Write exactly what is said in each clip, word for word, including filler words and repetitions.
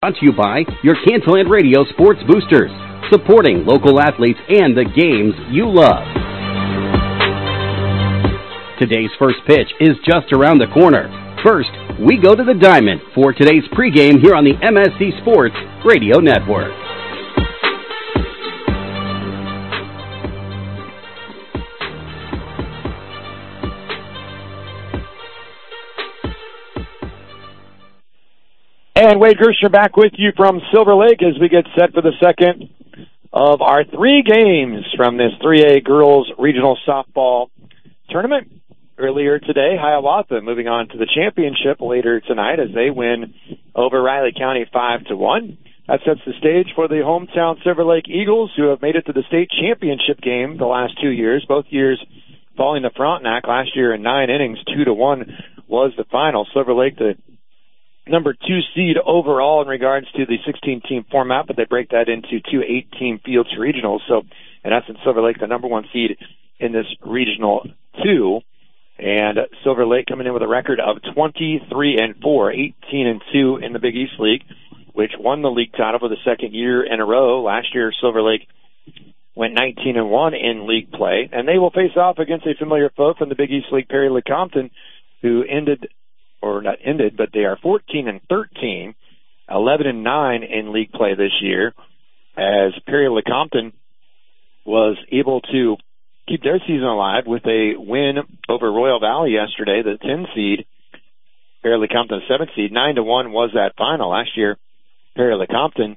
Brought to you by your Cantaloupe Radio Sports Boosters, supporting local athletes and the games you love. Today's first pitch is just around the corner. First, we go to the diamond for today's pregame here on the M S C Sports Radio Network. And Wade Gersher back with you from Silver Lake as we get set for the second of our three games from this three A Girls Regional Softball Tournament. Earlier today, Hiawatha moving on to the championship later tonight as they win over Riley County five to one. That sets the stage for the hometown Silver Lake Eagles, who have made it to the state championship game the last two years, both years falling to Frontenac. Last year in nine innings, two to one was the final. Silver Lake, the number two seed overall in regards to the sixteen-team format, but they break that into two eight-team fields regionals. So, in essence, Silver Lake, the number one seed in this regional two. And Silver Lake coming in with a record of twenty-three and four, eighteen and two in the Big East League, which won the league title for the second year in a row. Last year, Silver Lake went nineteen and one in league play, and they will face off against a familiar foe from the Big East League, Perry Lecompton, who ended or not ended, but they are fourteen and thirteen, eleven and nine in league play this year, as Perry Lecompton was able to keep their season alive with a win over Royal Valley yesterday, the ten seed. Perry Lecompton, seven seed, nine to one was that final. Last year, Perry Lecompton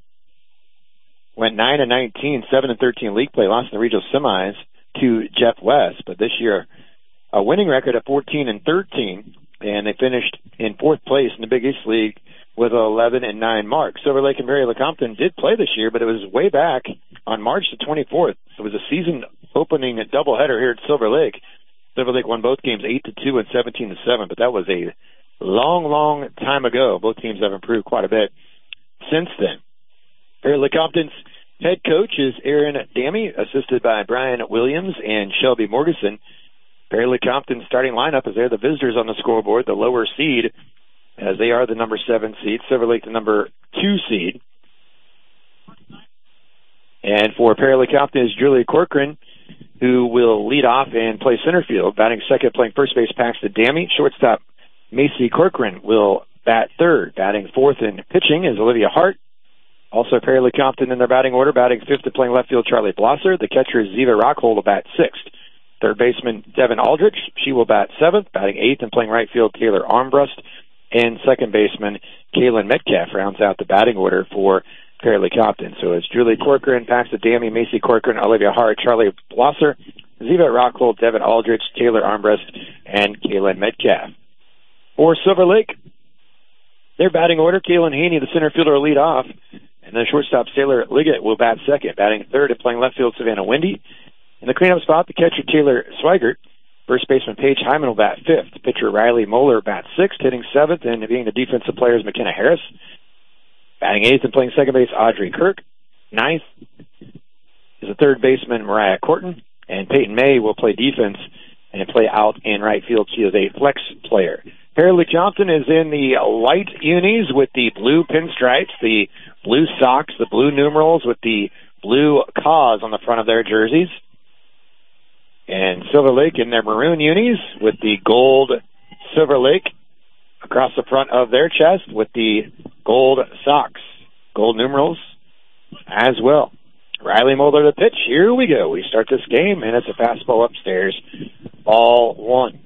went nine and nineteen, seven and thirteen league play, lost in the regional semis to Jeff West, but this year a winning record of fourteen and thirteen. And they finished in fourth place in the Big East League with an eleven and nine mark. Silver Lake and Perry Lecompton did play this year, but it was way back on March the twenty-fourth. It was a season-opening doubleheader here at Silver Lake. Silver Lake won both games eight to two and seventeen to seven, but that was a long, long time ago. Both teams have improved quite a bit since then. Perry Lecompton's head coach is Aaron Dammy, assisted by Brian Williams and Shelby Morgeson. Perry Lecompton's starting lineup as they're the visitors on the scoreboard, the lower seed, as they are the number seven seed. Silver Lake, the number two seed. And for Perry Lecompton is Julia Corcoran, who will lead off and play center field. Batting second, playing first base, Paxton Dammy. Shortstop, Macy Corcoran will bat third. Batting fourth and pitching is Olivia Hart. Also Perry Lecompton in their batting order. Batting fifth and playing left field, Charlie Blosser. The catcher is Ziva Rockhold will bat sixth. Third baseman, Devin Aldrich. She will bat seventh. Batting eighth and playing right field, Taylor Armbrust. And second baseman, Kaylin Metcalf rounds out the batting order for Perry Lecompton. So it's Julie Corcoran, Paxton Dammy, Macy Corcoran, Olivia Hart, Charlie Blosser, Ziva Rockhold, Devin Aldrich, Taylor Armbrust, and Kaylin Metcalf. For Silver Lake, their batting order, Kaylin Haney, the center fielder, will lead off. And then shortstop, Sailor Liggett, will bat second. Batting third and playing left field, Savannah Wendy. In the cleanup spot, the catcher, Taylor Swigert. First baseman, Paige Hyman, will bat fifth. Pitcher, Riley Moeller, bats sixth, hitting seventh, and being the defensive player is McKenna Harris. Batting eighth and playing second base, Audrey Kirk. Ninth is the third baseman, Mariah Corton. And Peyton May will play defense and play out in right field. She is a flex player. Perry Lecompton is in the white unis with the blue pinstripes, the blue socks, the blue numerals with the blue cause on the front of their jerseys. And Silver Lake in their maroon unis with the gold Silver Lake across the front of their chest with the gold socks, gold numerals as well. Riley Mulder the pitch. Here we go. We start this game, and it's a fastball upstairs. Ball one.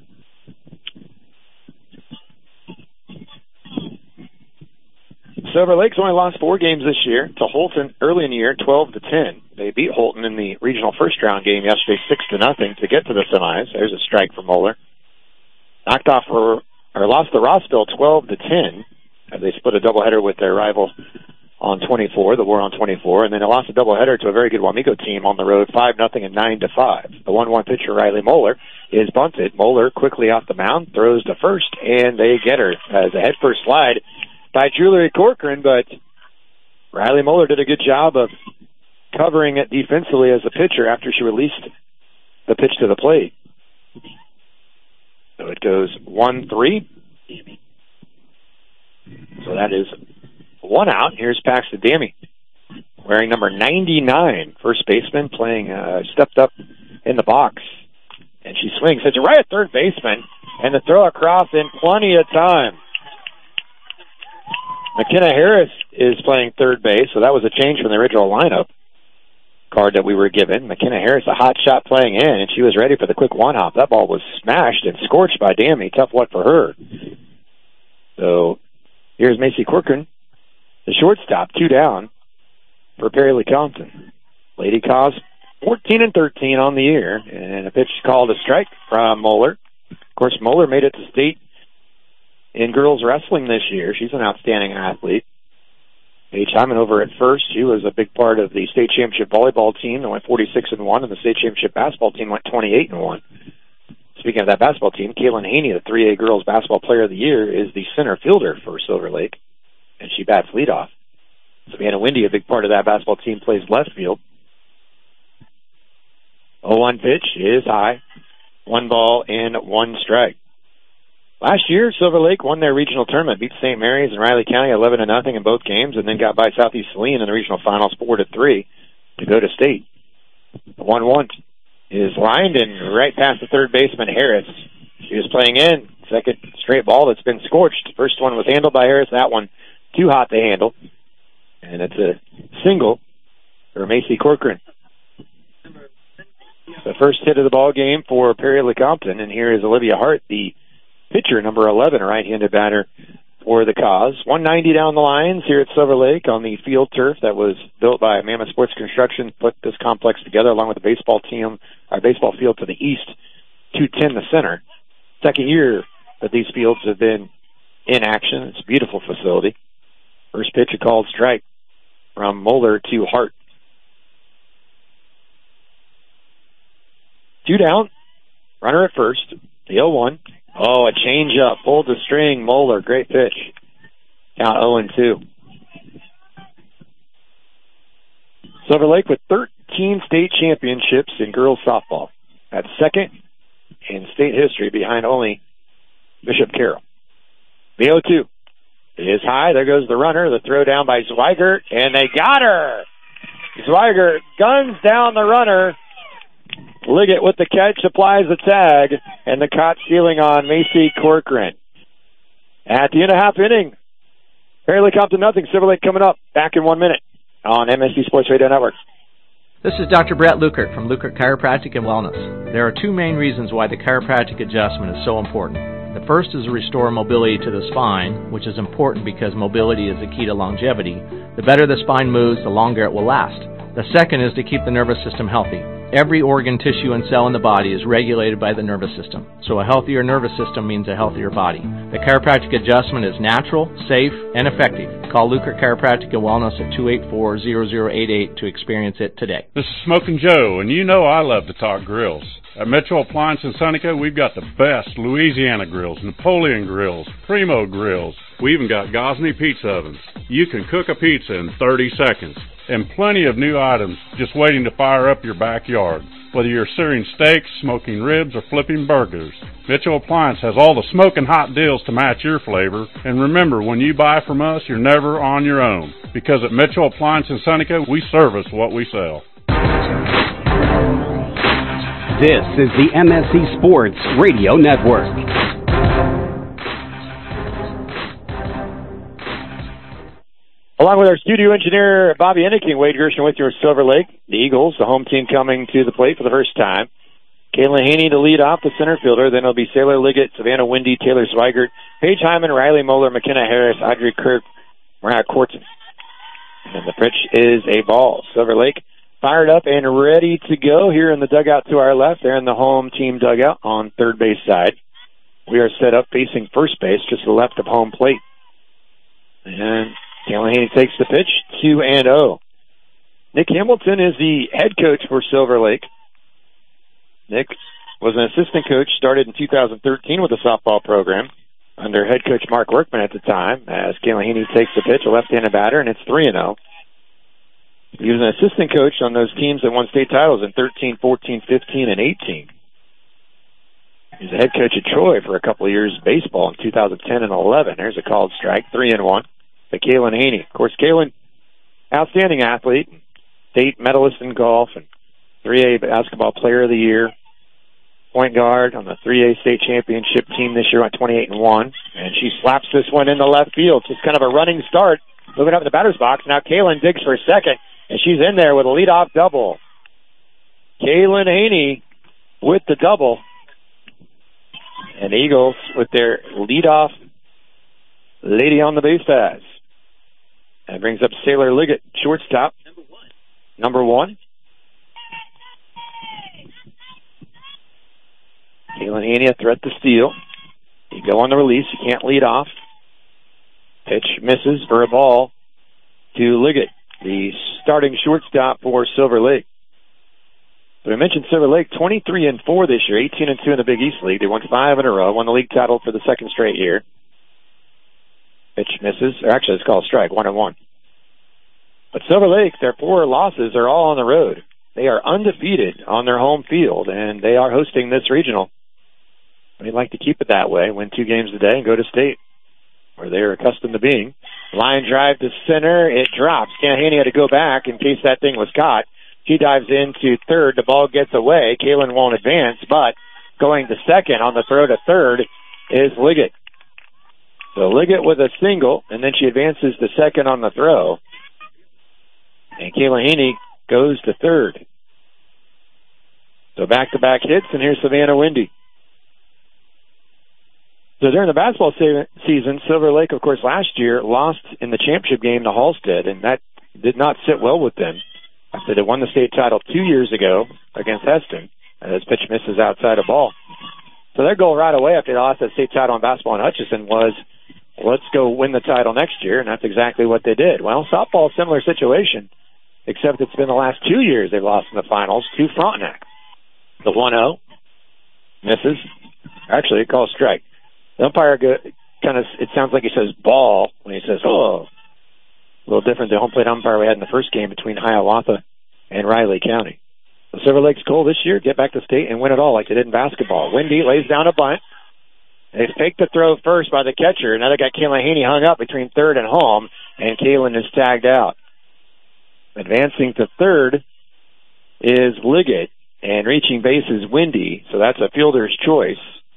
Silver Lake's only lost four games this year to Holton early in the year, twelve to ten. They beat Holton in the regional first round game yesterday, six to nothing, to get to the semis. There's a strike for Moeller. Knocked off or, or lost to Rossville twelve to ten as they split a doubleheader with their rival on twenty-four, the War on twenty-four, and then they lost a doubleheader to a very good Wamego team on the road, five nothing and nine to five. The one one pitcher, Riley Moeller, is bunted. Moeller quickly off the mound, throws to first, and they get her as a head first slide by Julia Corcoran, but Riley Moeller did a good job of covering it defensively as a pitcher after she released the pitch to the plate. So it goes one three. So that is one out. Here's Paxton Dammy, wearing number ninety-nine, first baseman, playing, uh, stepped up in the box. And she swings, hits it right at third baseman, and the throw across in plenty of time. McKenna Harris is playing third base, so that was a change from the original lineup card that we were given. McKenna Harris, a hot shot playing in, and she was ready for the quick one-hop. That ball was smashed and scorched by Dammy. Tough luck for her. So here's Macy Corcoran, the shortstop, two down for Perry Lee Compton. Lady Cos fourteen and thirteen on the year, and a pitch called a strike from Moeller. Of course, Moeller made it to state in girls wrestling this year. She's an outstanding athlete. Paige Hyman over at first. She was a big part of the state championship volleyball team that went forty-six and one, and the state championship basketball team went twenty-eight and one. Speaking of that basketball team, Kaylin Haney, the three A girls basketball player of the year, is the center fielder for Silver Lake, and she bats leadoff. Savannah Windy, a big part of that basketball team, plays left field. oh one pitch is high. One ball and one strike. Last year, Silver Lake won their regional tournament, beat Saint Mary's and Riley County eleven to nothing in both games, and then got by Southeast Saline in the regional finals four to three to go to state. The one one is lined and right past the third baseman, Harris. She was playing in. Second straight ball that's been scorched. First one was handled by Harris. That one too hot to handle. And it's a single for Macy Corcoran. The first hit of the ball game for Perry Lee Compton, and here is Olivia Hart, the pitcher, number eleven, a right-handed batter for the Cause. one ninety down the lines here at Silver Lake on the field turf that was built by Mammoth Sports Construction, put this complex together along with the baseball team, our baseball field to the east, two ten the center. Second year that these fields have been in action. It's a beautiful facility. First pitch, a called strike from Moeller to Hart. Two down, runner at first, the oh one. Oh, a change-up, pulled the string, Moeller, great pitch. Count oh and two. Silver Lake with thirteen state championships in girls softball. That's second in state history behind only Bishop Carroll. The oh two is high, there goes the runner, the throw down by Zweigert, and they got her! Zweigert guns down the runner. Liggett with the catch, applies the tag, and the caught stealing on Macy Corcoran. At the end of half inning, Perry Lee Compton nothing. Silver Lake coming up. Back in one minute on M S C Sports Radio Network. This is Doctor Brett Lukert from Lukert Chiropractic and Wellness. There are two main reasons why the chiropractic adjustment is so important. The first is to restore mobility to the spine, which is important because mobility is the key to longevity. The better the spine moves, the longer it will last. The second is to keep the nervous system healthy. Every organ, tissue, and cell in the body is regulated by the nervous system. So a healthier nervous system means a healthier body. The chiropractic adjustment is natural, safe, and effective. Call Lukert Chiropractic and Wellness at two eight four, zero zero eight eight to experience it today. This is Smokin' Joe, and you know I love to talk grills. At Metro Appliance in Seneca, we've got the best Louisiana grills, Napoleon grills, Primo grills. We even got Gosney pizza ovens. You can cook a pizza in thirty seconds. And plenty of new items just waiting to fire up your backyard. Whether you're searing steaks, smoking ribs, or flipping burgers, Mitchell Appliance has all the smoking hot deals to match your flavor. And remember, when you buy from us, you're never on your own. Because at Mitchell Appliance in Seneca, we service what we sell. This is the M S C Sports Radio Network. Along with our studio engineer, Bobby Enneking, Wade Gershon with your Silver Lake. The Eagles, the home team, coming to the plate for the first time. Kaylin Haney to lead off, the center fielder. Then it'll be Sailor Liggett, Savannah Windy, Taylor Zweigert, Paige Hyman, Riley Moeller, McKenna Harris, Audrey Kirk, Mariah Corton. And the pitch is a ball. Silver Lake fired up and ready to go here in the dugout to our left. They're in the home team dugout on third base side. We are set up facing first base, just to the left of home plate. And Kaylin Haney takes the pitch, two and oh. Nick Hamilton is the head coach for Silver Lake. Nick was an assistant coach, started in two thousand thirteen with the softball program under head coach Mark Workman at the time, as Kaylin Haney takes the pitch, a left-handed batter, and it's three and oh. He was an assistant coach on those teams that won state titles in thirteen, fourteen, fifteen, and eighteen. He was the head coach at Troy for a couple of years in baseball in two thousand ten and eleven. There's a called strike, three and one. to Kaylin Haney. Of course, Kaylin, outstanding athlete, state medalist in golf, and three A basketball player of the year. Point guard on the three A state championship team this year, went twenty-eight and one. And she slaps this one in the left field. Just kind of a running start, moving up in the batter's box. Now Kaylin digs for a second, and she's in there with a leadoff double. Kaylin Haney with the double. And Eagles with their leadoff lady on the base pass. That brings up Sailor Liggett, shortstop. Number one. Number one. Kaylin Haney, a threat to steal. You go on the release. You can't lead off. Pitch misses for a ball to Liggett, the starting shortstop for Silver Lake. So I mentioned Silver Lake, twenty-tee and four this year, eighteen and two in the Big East League. They won five in a row, won the league title for the second straight year. Pitch misses, or actually it's called strike, one and one. But Silver Lake, their four losses are all on the road. They are undefeated on their home field, and they are hosting this regional. They'd like to keep it that way, win two games a day, and go to state, where they're accustomed to being. Line drive to center, it drops. Kaylin Haney had to go back in case that thing was caught. She dives into third, the ball gets away. Kaylin won't advance, but going to second on the throw to third is Liggett. So Liggett with a single, and then she advances to second on the throw. And Kaylin Haney goes to third. So back-to-back hits, and here's Savannah Wendy. So during the basketball se- season, Silver Lake, of course, last year lost in the championship game to Halstead, and that did not sit well with them. After they won the state title two years ago against Heston, and this pitch misses outside a ball. So their goal right away after they lost that state title in basketball in Hutchinson was, let's go win the title next year, and that's exactly what they did. Well, softball, similar situation, except it's been the last two years they've lost in the finals to Frontenac. The one oh misses. Actually, it calls strike. The umpire go, kind of, it sounds like he says ball when he says, oh. A little different than the home plate umpire we had in the first game between Hiawatha and Riley County. The Silver Lake's goal this year, get back to state and win it all like they did in basketball. Wendy lays down a bunt. They fake the throw first by the catcher. Now they got Kaylin Haney hung up between third and home, and Kaylin is tagged out. Advancing to third is Liggett, and reaching base is Wendy, so that's a fielder's choice.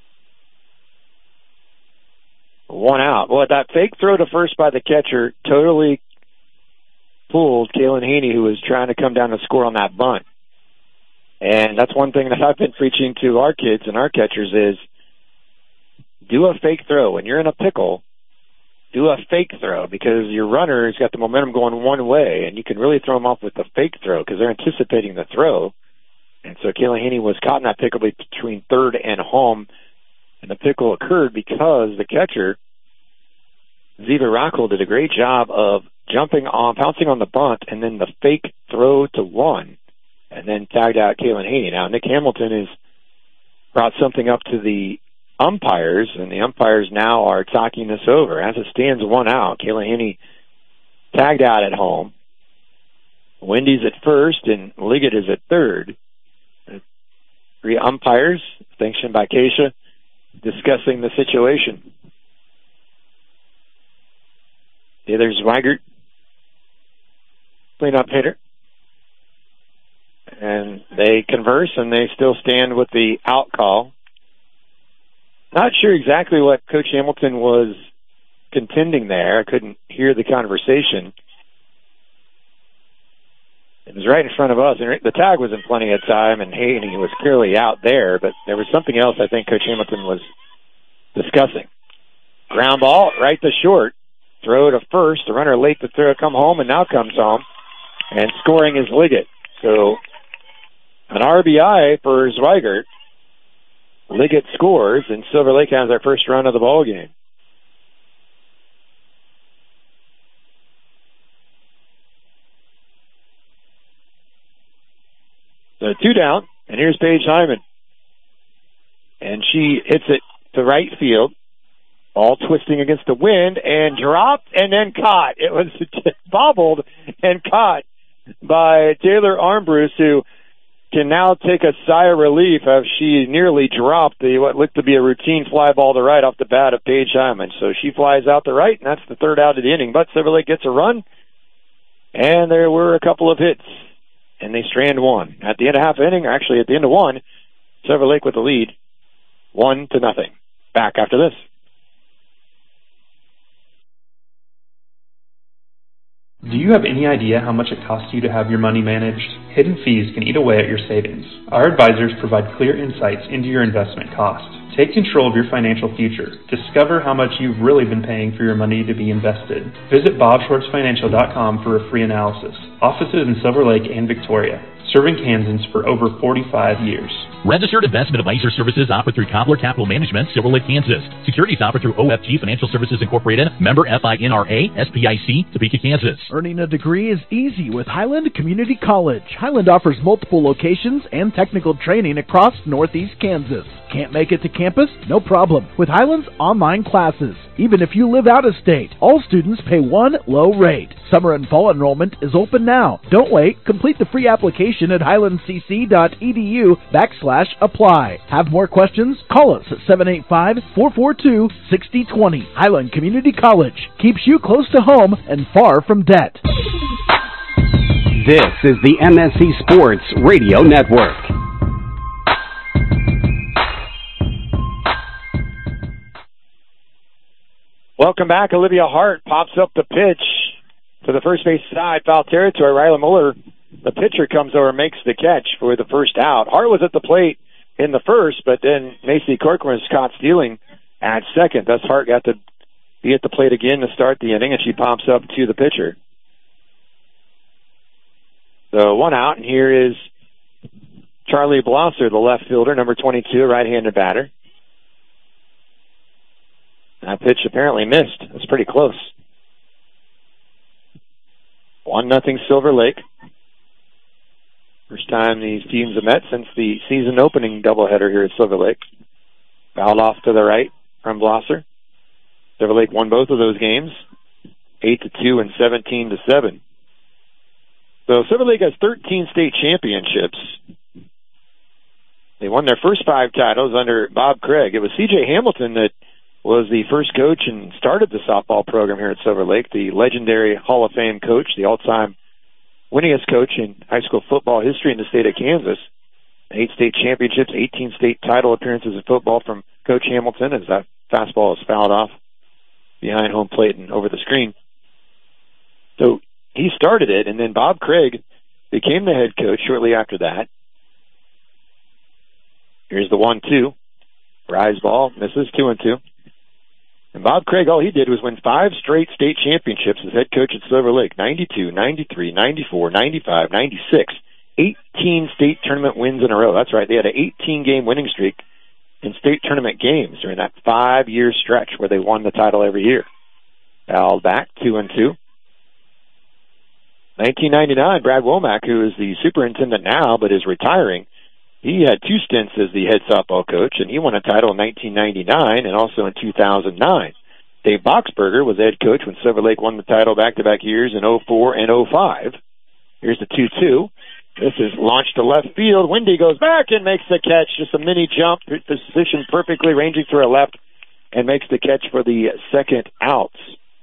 One out. Well, that fake throw to first by the catcher totally fooled Kaylin Haney, who was trying to come down to score on that bunt. And that's one thing that I've been preaching to our kids and our catchers is do a fake throw. When you're in a pickle, do a fake throw because your runner has got the momentum going one way, and you can really throw them off with the fake throw because they're anticipating the throw. And so Kaylin Haney was caught in that pickle between third and home, and the pickle occurred because the catcher, Ziva Rockwell, did a great job of jumping on, pouncing on the bunt, and then the fake throw to one, and then tagged out Kaylin Haney. Now, Nick Hamilton has brought something up to the umpires, and the umpires now are talking this over. As it stands, one out. Kaylin Haney tagged out at home. Wendy's at first, and Liggett is at third. Three umpires, sanctioned by Keisha, discussing the situation. Yeah, there's Weigert, cleanup hitter. And they converse, and they still stand with the out call. Not sure exactly what Coach Hamilton was contending there. I couldn't hear the conversation. It was right in front of us, and the tag was in plenty of time, and Haney was clearly out there, but there was something else I think Coach Hamilton was discussing. Ground ball right to short. Throw to first. The runner late to throw, come home, and now comes home. And scoring is Liggett. So an R B I for Zweigert. Liggett scores, and Silver Lake has their first run of the ball game. So two down, and here's Paige Hyman. And she hits it to right field. Ball twisting against the wind and dropped and then caught. It was bobbled and caught by Taylor Armbruce, who can now take a sigh of relief as she nearly dropped the what looked to be a routine fly ball to right off the bat of Paige Hyman. So she flies out to right, and that's the third out of the inning. But Silver Lake gets a run, and there were a couple of hits, and they strand one. At the end of half inning, actually at the end of one, Silver Lake with the lead, one to nothing. Back after this. Do you have any idea how much it costs you to have your money managed? Hidden fees can eat away at your savings. Our advisors provide clear insights into your investment costs. Take control of your financial future. Discover how much you've really been paying for your money to be invested. Visit bob schwartz financial dot com for a free analysis. Offices in Silver Lake and Victoria. Serving Kansans for over forty-five years. Registered investment advisor services offered through Cobbler Capital Management, Silver Lake, Kansas. Securities offered through O F G Financial Services Incorporated, member F I N R A, S P I C, Topeka, Kansas. Earning a degree is easy with Highland Community College. Highland offers multiple locations and technical training across Northeast Kansas. Can't make it to campus? No problem. With Highland's online classes. Even if you live out of state, all students pay one low rate. Summer and fall enrollment is open now. Don't wait. Complete the free application at highlandcc.edu backslash apply. Have more questions? Call us at seven eight five, four four two, six zero two zero. Highland Community College keeps you close to home and far from debt. This is the M S C Sports Radio Network. Welcome back. Olivia Hart pops up the pitch to the first base side, foul territory. Ryla Muller, the pitcher, comes over and makes the catch for the first out. Hart was at the plate in the first, but then Macy Corcoran was caught stealing at second. Thus Hart got to be at the plate again to start the inning, and she pops up to the pitcher. So one out, and here is Charlie Blosser, the left fielder, number twenty-two, right-handed batter. That pitch apparently missed. That's pretty close. One nothing Silver Lake. First time these teams have met since the season opening doubleheader here at Silver Lake. Fouled off to the right from Blosser. Silver Lake won both of those games, eight to two and seventeen to seven. So Silver Lake has thirteen state championships. They won their first five titles under Bob Craig. It was C J Hamilton that was the first coach and started the softball program here at Silver Lake, the legendary Hall of Fame coach, the all-time winningest coach in high school football history in the state of Kansas. Eight state championships, eighteen state title appearances in football from Coach Hamilton as that fastball is fouled off behind home plate and over the screen. So he started it, and then Bob Craig became the head coach shortly after that. Here's the one two. Rise ball, misses, two and two. And Bob Craig, all he did was win five straight state championships as head coach at Silver Lake. ninety-two, ninety-three, ninety-four, ninety-five, ninety-six. eighteen state tournament wins in a row. That's right. They had an eighteen-game winning streak in state tournament games during that five-year stretch where they won the title every year. Fouled back, two and two. nineteen ninety-nine, Brad Womack, who is the superintendent now but is retiring, he had two stints as the head softball coach, and he won a title in nineteen ninety-nine and also in two thousand nine. Dave Boxberger was head coach when Silver Lake won the title back-to-back years in oh four and oh five. Here's the two two. This is launched to left field. Wendy goes back and makes the catch. Just a mini jump, positioned perfectly, ranging through her left, and makes the catch for the second out.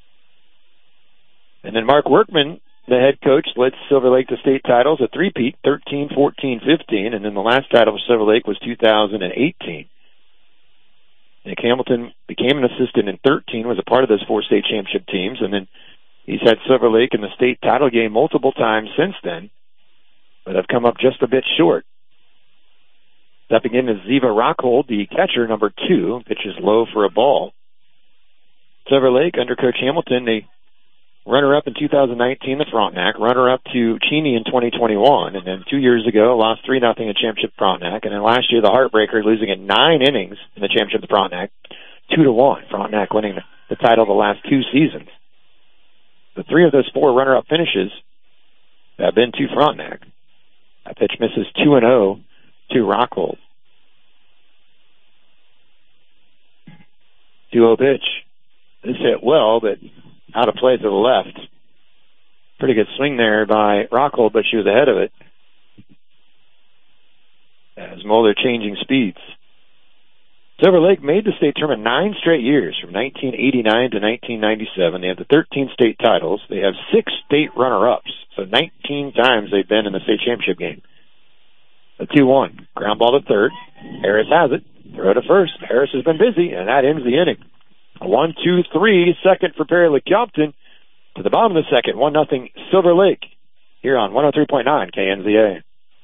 And then Mark Workman, the head coach, led Silver Lake to state titles, a three-peat, thirteen, fourteen, fifteen, and then the last title for Silver Lake was two thousand eighteen. Nick Hamilton became an assistant in thirteen, was a part of those four state championship teams, and then he's had Silver Lake in the state title game multiple times since then, but have come up just a bit short. Stepping in is Ziva Rockhold, the catcher, number two, pitches low for a ball. Silver Lake, under Coach Hamilton, they runner-up in two thousand nineteen, the Frontenac. Runner-up to Cheney in twenty twenty-one. And then two years ago, lost three nothing in championship Frontenac. And then last year, the Heartbreaker, losing in nine innings in the championship of Frontenac. two to one. Frontenac winning the title the last two seasons. The three of those four runner-up finishes have been to Frontenac. That pitch misses two and oh to Rockhold. two oh pitch. This hit well, but out of play to the left. Pretty good swing there by Rockhold, but she was ahead of it. Moeller changing speeds. Silver Lake made the state tournament nine straight years, from nineteen eighty-nine to nineteen ninety-seven. They have the thirteen state titles. They have six state runner-ups, so nineteen times they've been in the state championship game. A two one. Ground ball to third. Harris has it. Throw to first. Harris has been busy, and that ends the inning. A one two three, second for Perry LeCompton. To the bottom of the second, one nothing Silver Lake. Here on one oh three point nine K N Z A.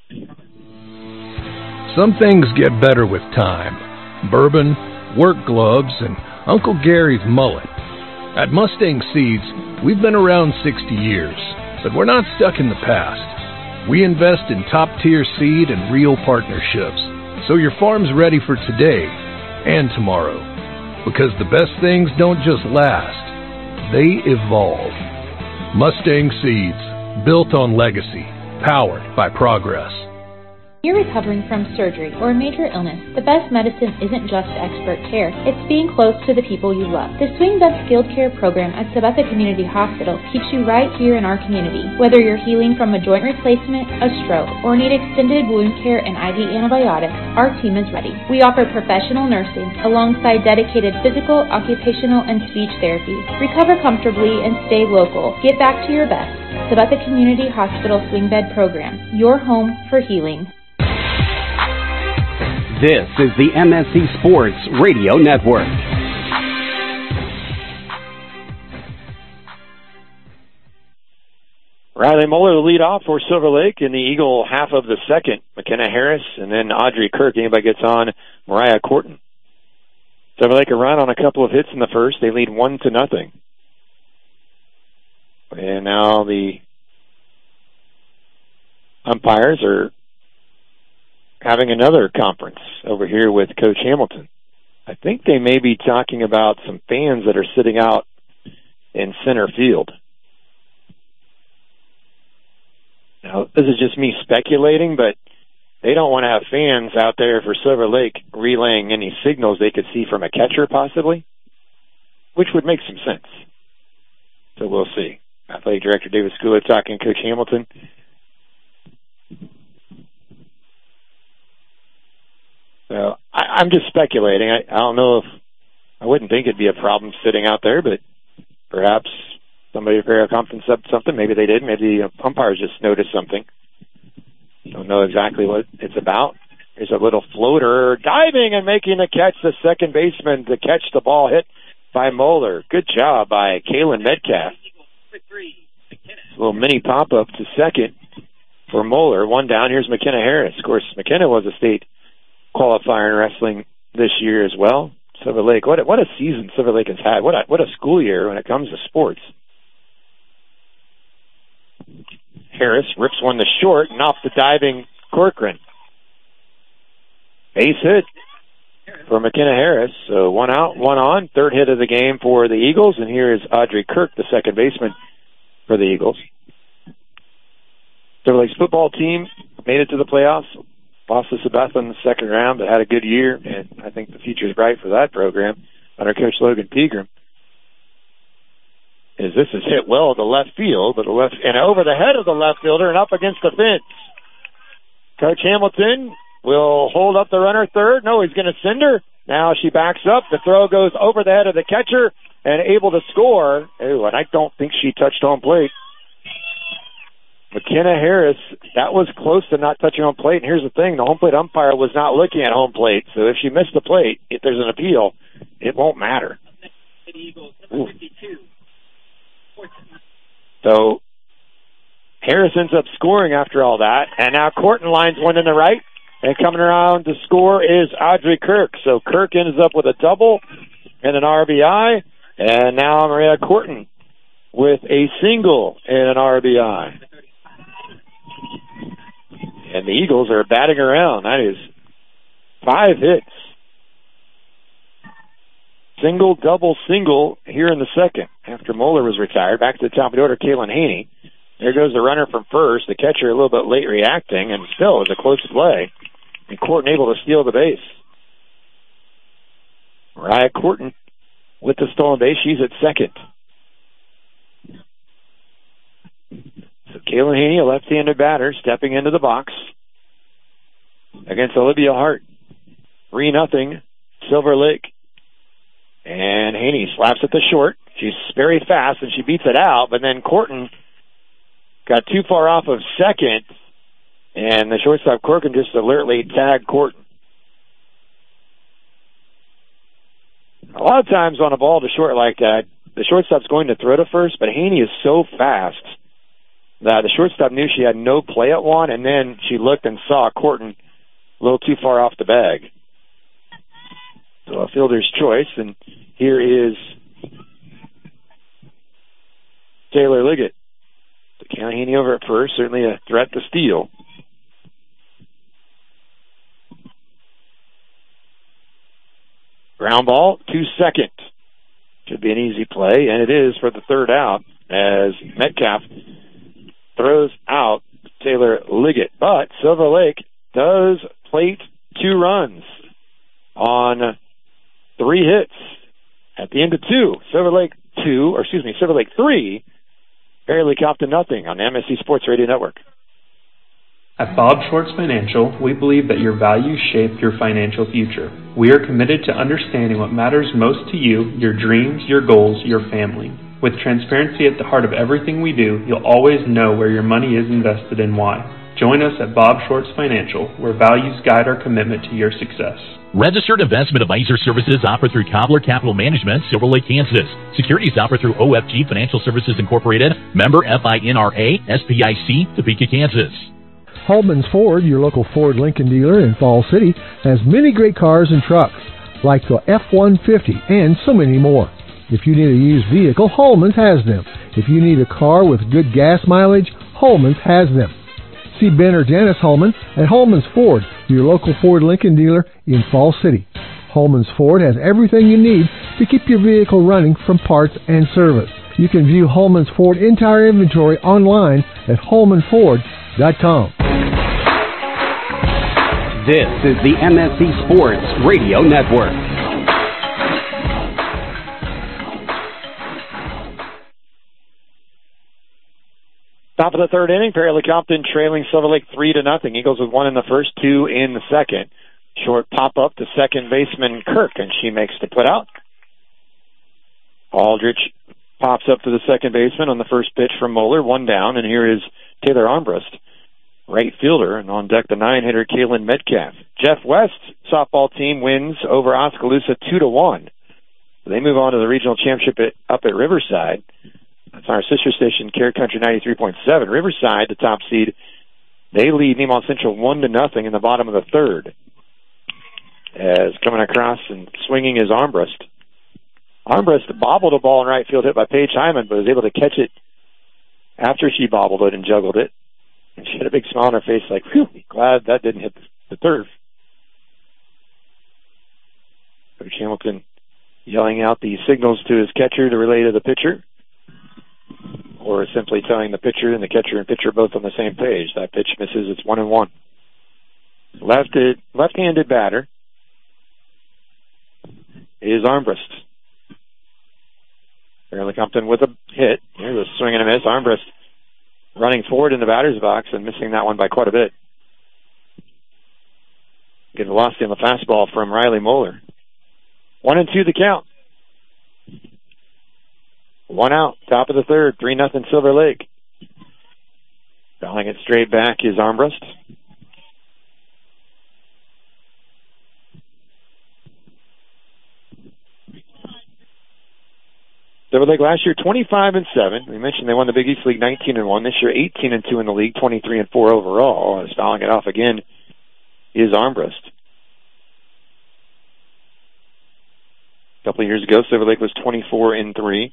Some things get better with time. Bourbon, work gloves, and Uncle Gary's mullet. At Mustang Seeds, we've been around sixty years, but we're not stuck in the past. We invest in top-tier seed and real partnerships, so your farm's ready for today and tomorrow. Because the best things don't just last, they evolve. Mustang Seeds, built on legacy, powered by progress. You're recovering from surgery or a major illness. The best medicine isn't just expert care. It's being close to the people you love. The Swing Bed Skilled Care program at Sabetha Community Hospital keeps you right here in our community. Whether you're healing from a joint replacement, a stroke, or need extended wound care and I V antibiotics, our team is ready. We offer professional nursing alongside dedicated physical, occupational, and speech therapy. Recover comfortably and stay local. Get back to your best. Sabetha Community Hospital Swing Bed Program. Your home for healing. This is the M S C Sports Radio Network. Riley Moeller, the lead off for Silver Lake in the Eagle half of the second. McKenna Harris and then Audrey Kirk. Anybody gets on Mariah Corton. Silver Lake a run on a couple of hits in the first. They lead one to nothing. And now the umpires are having another conference over here with Coach Hamilton. I think they may be talking about some fans that are sitting out in center field. Now, this is just me speculating, but they don't want to have fans out there for Silver Lake relaying any signals they could see from a catcher, possibly, which would make some sense. So we'll see. Athletic Director David Skula talking to Coach Hamilton. So I, I'm just speculating. I, I don't know if I wouldn't think it'd be a problem sitting out there, but perhaps somebody at Prairie Conference up something. Maybe they did. Maybe the umpires just noticed something. Don't know exactly what it's about. There's a little floater diving and making the catch. The second baseman to catch the ball hit by Moeller. Good job by Kaylin Metcalf. A little mini pop up to second for Moeller. One down. Here's McKenna Harris. Of course, McKenna was a state qualifier in wrestling this year as well. Silver Lake, what a, what a season Silver Lake has had. What a, what a school year when it comes to sports. Harris rips one to short and off the diving Corcoran. Base hit for McKenna Harris. So one out, one on. Third hit of the game for the Eagles. And here is Audrey Kirk, the second baseman for the Eagles. Silver Lake's football team made it to the playoffs. Lost to Sabetha in the second round, but had a good year, and I think the future is bright for that program under Coach Logan Pegram. As this is hit well to left field, but the left and over the head of the left fielder and up against the fence. Coach Hamilton will hold up the runner third. No, he's going to send her. Now she backs up. The throw goes over the head of the catcher and able to score. Ooh, and I don't think she touched home plate. McKenna Harris, that was close to not touching home plate. And here's the thing, the home plate umpire was not looking at home plate. So if she missed the plate, if there's an appeal, it won't matter. Ooh. So Harris ends up scoring after all that. And now Corton lines one in the right. And coming around to score is Audrey Kirk. So Kirk ends up with a double and an R B I. And now Maria Corton with a single and an R B I. And the Eagles are batting around. That is five hits. Single, double, single here in the second. After Moeller was retired, back to the top of the order, Kaylin Haney. There goes the runner from first. The catcher a little bit late reacting, and still it was a close play. And Corton able to steal the base. Mariah Corton with the stolen base. She's at second. So Kaylin Haney, a left-handed batter, stepping into the box. against Olivia Hart. three nothing, Silver Lake. And Haney slaps at the short. She's very fast, and she beats it out, but then Corton got too far off of second, and the shortstop Corcoran just alertly tagged Corton. A lot of times on a ball to short like that, the shortstop's going to throw to first, but Haney is so fast that the shortstop knew she had no play at one, and then she looked and saw Corton a little too far off the bag. So a fielder's choice, and here is Taylor Liggett. So Kayla Haney over at first, certainly a threat to steal. Ground ball to second. Should be an easy play, and it is for the third out as Metcalf throws out Taylor Liggett. But Silver Lake does plate two runs on three hits at the end of two. Silver Lake two, or excuse me, Silver Lake three, Fairleigh Compton nothing on the M S C Sports Radio Network. At Bob Schwartz Financial, we believe that your values shape your financial future. We are committed to understanding what matters most to you, your dreams, your goals, your family. With transparency at the heart of everything we do, you'll always know where your money is invested and why. Join us at Bob Schwartz Financial, where values guide our commitment to your success. Registered investment advisor services offered through Cobbler Capital Management, Silver Lake, Kansas. Securities offered through O F G Financial Services Incorporated, member F I N R A, S P I C, Topeka, Kansas. Holman's Ford, your local Ford Lincoln dealer in Falls City, has many great cars and trucks, like the F one fifty and so many more. If you need a used vehicle, Holman's has them. If you need a car with good gas mileage, Holman's has them. See Ben or Janice Holman at Holman's Ford, your local Ford Lincoln dealer in Falls City. Holman's Ford has everything you need to keep your vehicle running from parts and service. You can view Holman's Ford entire inventory online at holman ford dot com. This is the M S C Sports Radio Network. Top of the third inning, Fairleigh Compton trailing Silver Lake three to nothing. Eagles with one in the first, two in the second. Short pop up to second baseman Kirk, and she makes the put out. Aldrich pops up to the second baseman on the first pitch from Moeller, one down, and here is Taylor Armbrust, right fielder, and on deck the nine-hitter Kaylin Metcalf. Jeff West's softball team wins over Oskaloosa two to one. They move on to the regional championship at, up at Riverside. That's our sister station, Care Country ninety-three point seven. Riverside, the top seed, they lead Nemont Central one to nothing in the bottom of the third. As coming across and swinging is Armbrust. Armbrust bobbled a ball in right field hit by Paige Hyman, but was able to catch it after she bobbled it and juggled it. And she had a big smile on her face like, whew, glad that didn't hit the turf. Coach Hamilton yelling out the signals to his catcher to relay to the pitcher, or simply telling the pitcher and the catcher and pitcher both on the same page. That pitch misses. It's one and one. Left-handed, left-handed batter is Armbrust. Fairleigh Compton with a hit. Here's a swing and a miss. Armbrust running forward in the batter's box and missing that one by quite a bit. Getting lost in the fastball from Riley Moeller. One and two the count. One out, top of the third, three nothing Silver Lake. Dialing it straight back is Armbrust. Silver Lake last year twenty-five and seven. We mentioned they won the Big East League nineteen and one. This year eighteen and two in the league, twenty-three and four overall. And styling it off again is Armbrust. A couple of years ago, Silver Lake was twenty-four and three.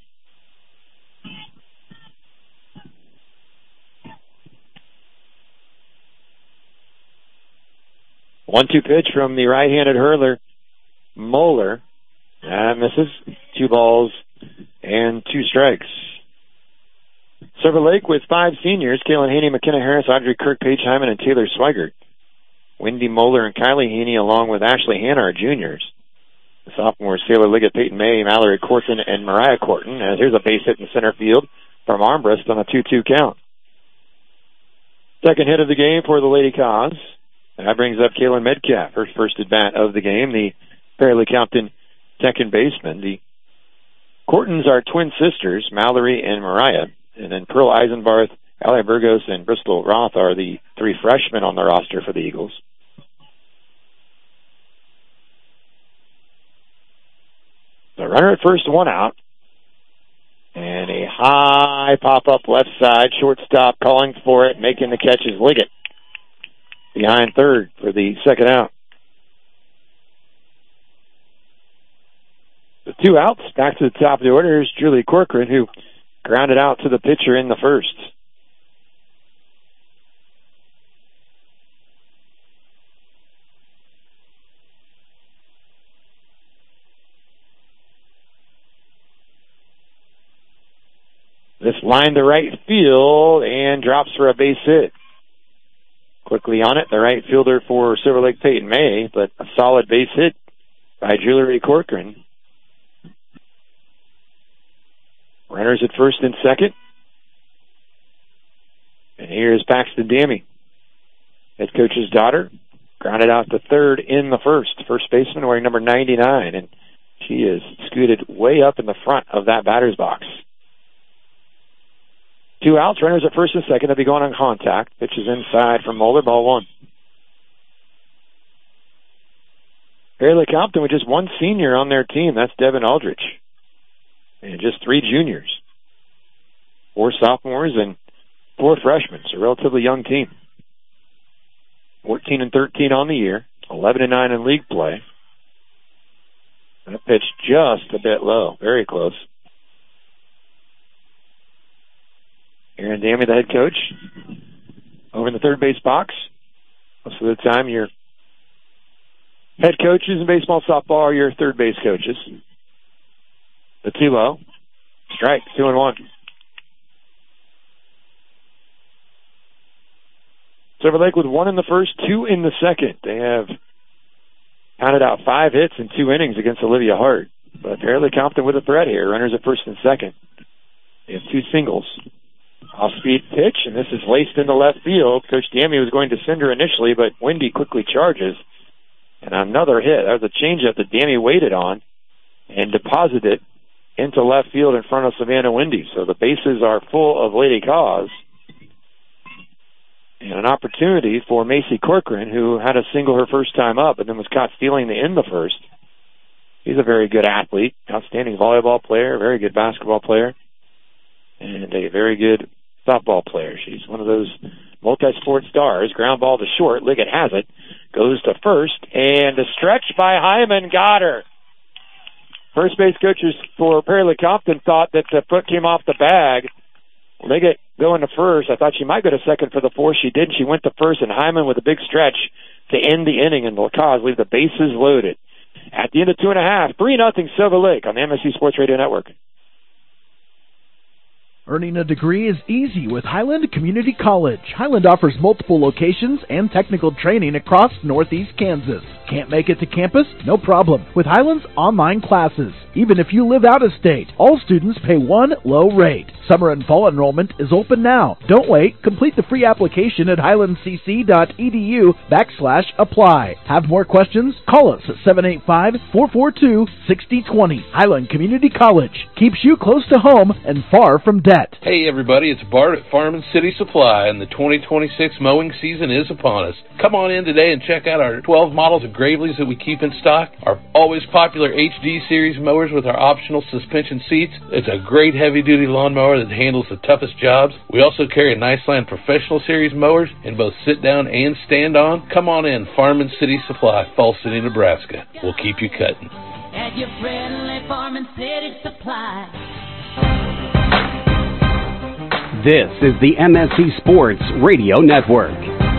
one two pitch from the right-handed hurler, Moeller. That misses. Two balls and two strikes. Silver Lake with five seniors, Kaylin Haney, McKenna Harris, Audrey Kirk, Paige Hyman, and Taylor Swigert. Wendy Moeller and Kylie Haney, along with Ashley Hanna, are juniors. The sophomores, Taylor Liggett, Peyton May, Mallory Corton, and Mariah Corton. And here's a base hit in center field from Armbrust on a two two count. Second hit of the game for the Lady Cause, That brings up Kaylin Metcalf, her first at bat of the game, the Fairleigh Compton second baseman. The Courtons are twin sisters, Mallory and Mariah, and then Pearl Eisenbarth, Allie Burgos, and Bristol Roth are the three freshmen on the roster for the Eagles. The runner at first, one out. And a high pop-up left side, shortstop calling for it, making the catch is Liggett. Behind third for the second out. The two outs, back to the top of the order, is Julie Corcoran, who grounded out to the pitcher in the first. This line to right field and drops for a base hit. Quickly on it, the right fielder for Silver Lake, Peyton May, but a solid base hit by Julie Corcoran. Runners at first and second. And here's Paxton Dammy, head coach's daughter. Grounded out to third in the first. First baseman wearing number ninety-nine, and she is scooted way up in the front of that batter's box. Two outs, runners at first and second. They'll be going on contact. Pitch is inside from Moeller, ball one. Fairleigh Compton with just one senior on their team. That's Devin Aldrich. And just three juniors. Four sophomores and four freshmen. It's a relatively young team. fourteen and thirteen on the year. eleven and nine in league play. That pitch just a bit low. Very close. Aaron Dammy, the head coach, over in the third base box. Most of the time, your head coaches in baseball, softball are your third base coaches. The two low. Strike, two and one. Silver Lake with one in the first, two in the second. They have pounded out five hits in two innings against Olivia Hart. But Fairleigh Compton with a threat here. Runners at first and second. They have two singles. Off-speed pitch, and this is laced into left field. Coach Dammy was going to send her initially, but Wendy quickly charges. And another hit. That was a changeup that Dammy waited on and deposited it into left field in front of Savannah Wendy. So the bases are full of Lady Cause. And an opportunity for Macy Corcoran, who had a single her first time up and then was caught stealing the in the first. He's a very good athlete, outstanding volleyball player, very good basketball player, and a very good softball player. She's one of those multi-sport stars. Ground ball to short. Liggett has it. Goes to first, and a stretch by Hyman got her. First base coaches for Fairleigh Compton thought that the foot came off the bag. Liggett going to first. I thought she might go to second for the fourth. She didn't. She went to first, and Hyman with a big stretch to end the inning, and LaCause leave the bases loaded. At the end of two and a half, three nothing Silver Lake on the M S C Sports Radio Network. Earning a degree is easy with Highland Community College. Highland offers multiple locations and technical training across Northeast Kansas. Can't make it to campus? No problem. With Highland's online classes, even if you live out of state, all students pay one low rate. Summer and fall enrollment is open now. Don't wait. Complete the free application at highlandcc.edu backslash apply. Have more questions? Call us at seven eight five, four four two, six zero two zero. Highland Community College keeps you close to home and far from debt. Hey everybody, it's Bart at Farm and City Supply, and the twenty twenty-six mowing season is upon us. Come on in today and check out our twelve models of Graveleys that we keep in stock, our always popular H D Series mowers with our optional suspension seats. It's a great heavy-duty lawnmower that handles the toughest jobs. We also carry a Niceland Professional Series mowers in both sit-down and stand-on. Come on in, Farm and City Supply, Falls City, Nebraska. We'll keep you cutting. At your friendly Farm and City Supply. This is the M S C Sports Radio Network.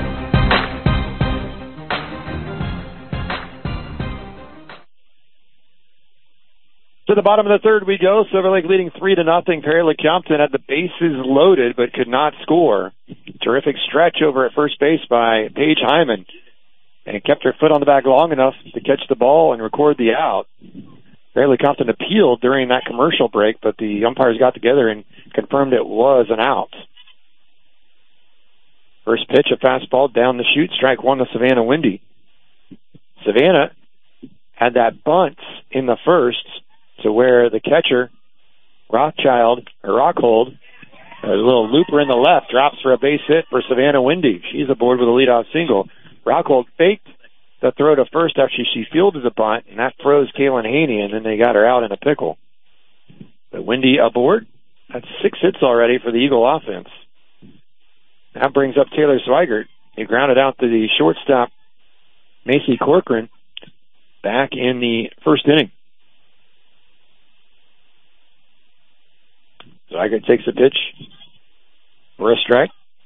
To the bottom of the third we go. Silver Lake leading three to nothing. Fairleigh Compton had the bases loaded but could not score. Terrific stretch over at first base by Paige Hyman, and kept her foot on the bag long enough to catch the ball and record the out. Fairleigh Compton appealed during that commercial break, but the umpires got together and confirmed it was an out. First pitch, a fastball down the chute, strike one to Savannah Wendy. Savannah had that bunt in the first to where the catcher, Rothschild, or Rockhold, a little looper in the left, drops for a base hit for Savannah Wendy. She's aboard with a leadoff single. Rockhold faked the throw to first after she fielded the bunt, and that froze Kaylin Haney, and then they got her out in a pickle. But Wendy aboard. That's six hits already for the Eagle offense. That brings up Taylor Swigert. He grounded out to the shortstop, Macy Corcoran, back in the first inning. Swigert takes a pitch for a strike.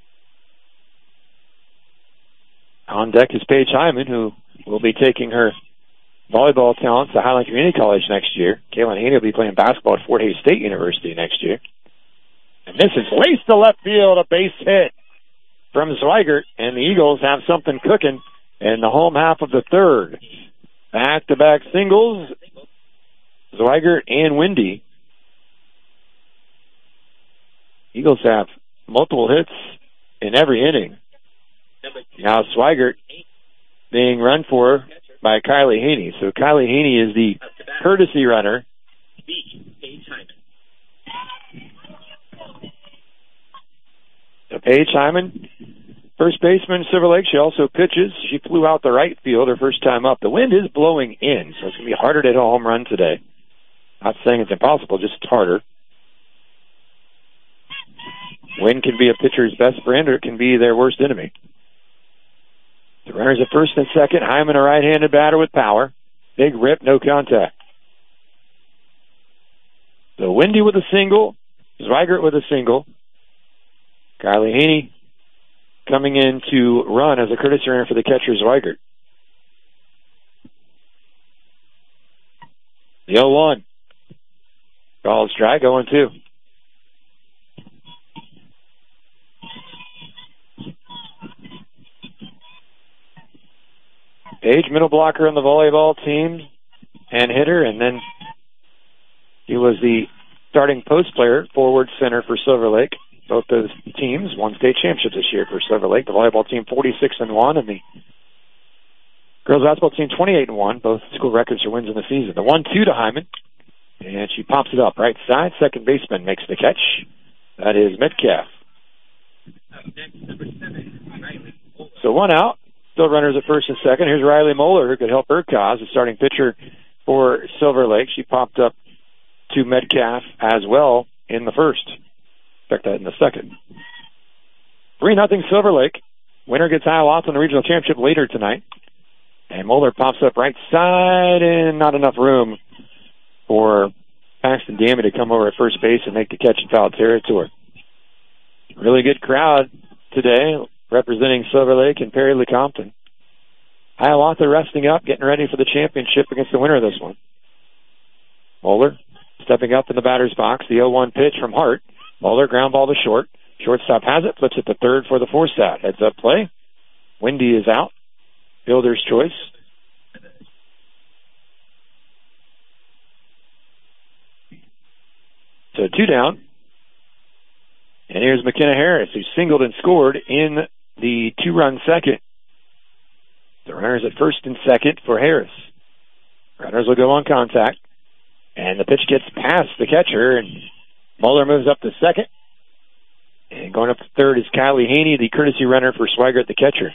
On deck is Paige Hyman, who will be taking her volleyball talents to Highland Community College next year. Kaylin Haney will be playing basketball at Fort Hays State University next year. And this is laced to left field, a base hit from Swigert, and the Eagles have something cooking in the home half of the third. Back-to-back singles, Swigert and Wendy. Eagles have multiple hits in every inning. Now Swigert being run for by Kylie Haney. So Kylie Haney is the courtesy runner. So Paige Hyman, first baseman, Silver Lake. She also pitches. She flew out the right field her first time up. The wind is blowing in, so it's going to be harder to hit a home run today. Not saying it's impossible, just it's harder. Wind can be a pitcher's best friend, or it can be their worst enemy. The runners at first and second. Hyman, a right-handed batter with power. Big rip, no contact. So Wendy with a single. Swigert with a single. Kylie Haney coming in to run as a courtesy runner for the catcher, Swigert. The oh one. Called strike, oh and two. Paige, middle blocker on the volleyball team and hitter, and then he was the starting post player, forward center for Silver Lake. Both those teams won state championships this year for Silver Lake. The volleyball team forty-six and one, and the girls basketball team twenty-eight and one. Both school records for wins in the season. The one two to Hyman, and she pops it up right side. Second baseman makes the catch. That is Metcalf. So one out. Still runners at first and second. Here's Riley Moeller, who could help her cause, the starting pitcher for Silver Lake. She popped up to Metcalf as well in the first. Expect that in the second. three nothing Silver Lake. Winner gets Hiawatha in the regional championship later tonight. And Moeller pops up right side, and not enough room for Paxton Dammy to come over at first base and make the catch in foul territory. Really good crowd today, representing Silver Lake and Perry Lecompton. Hiawatha resting up, getting ready for the championship against the winner of this one. Moeller stepping up in the batter's box. The oh one pitch from Hart. Moeller ground ball to short. Shortstop has it, flips it to third for the force out. Heads up play. Wendy is out. Fielder's choice. So two down. And here's McKenna Harris, who singled and scored in the two-run second. The runners at first and second for Harris. Runners will go on contact. And the pitch gets past the catcher, and Moeller moves up to second. And going up to third is Kylie Haney, the courtesy runner for Swigert, the catcher.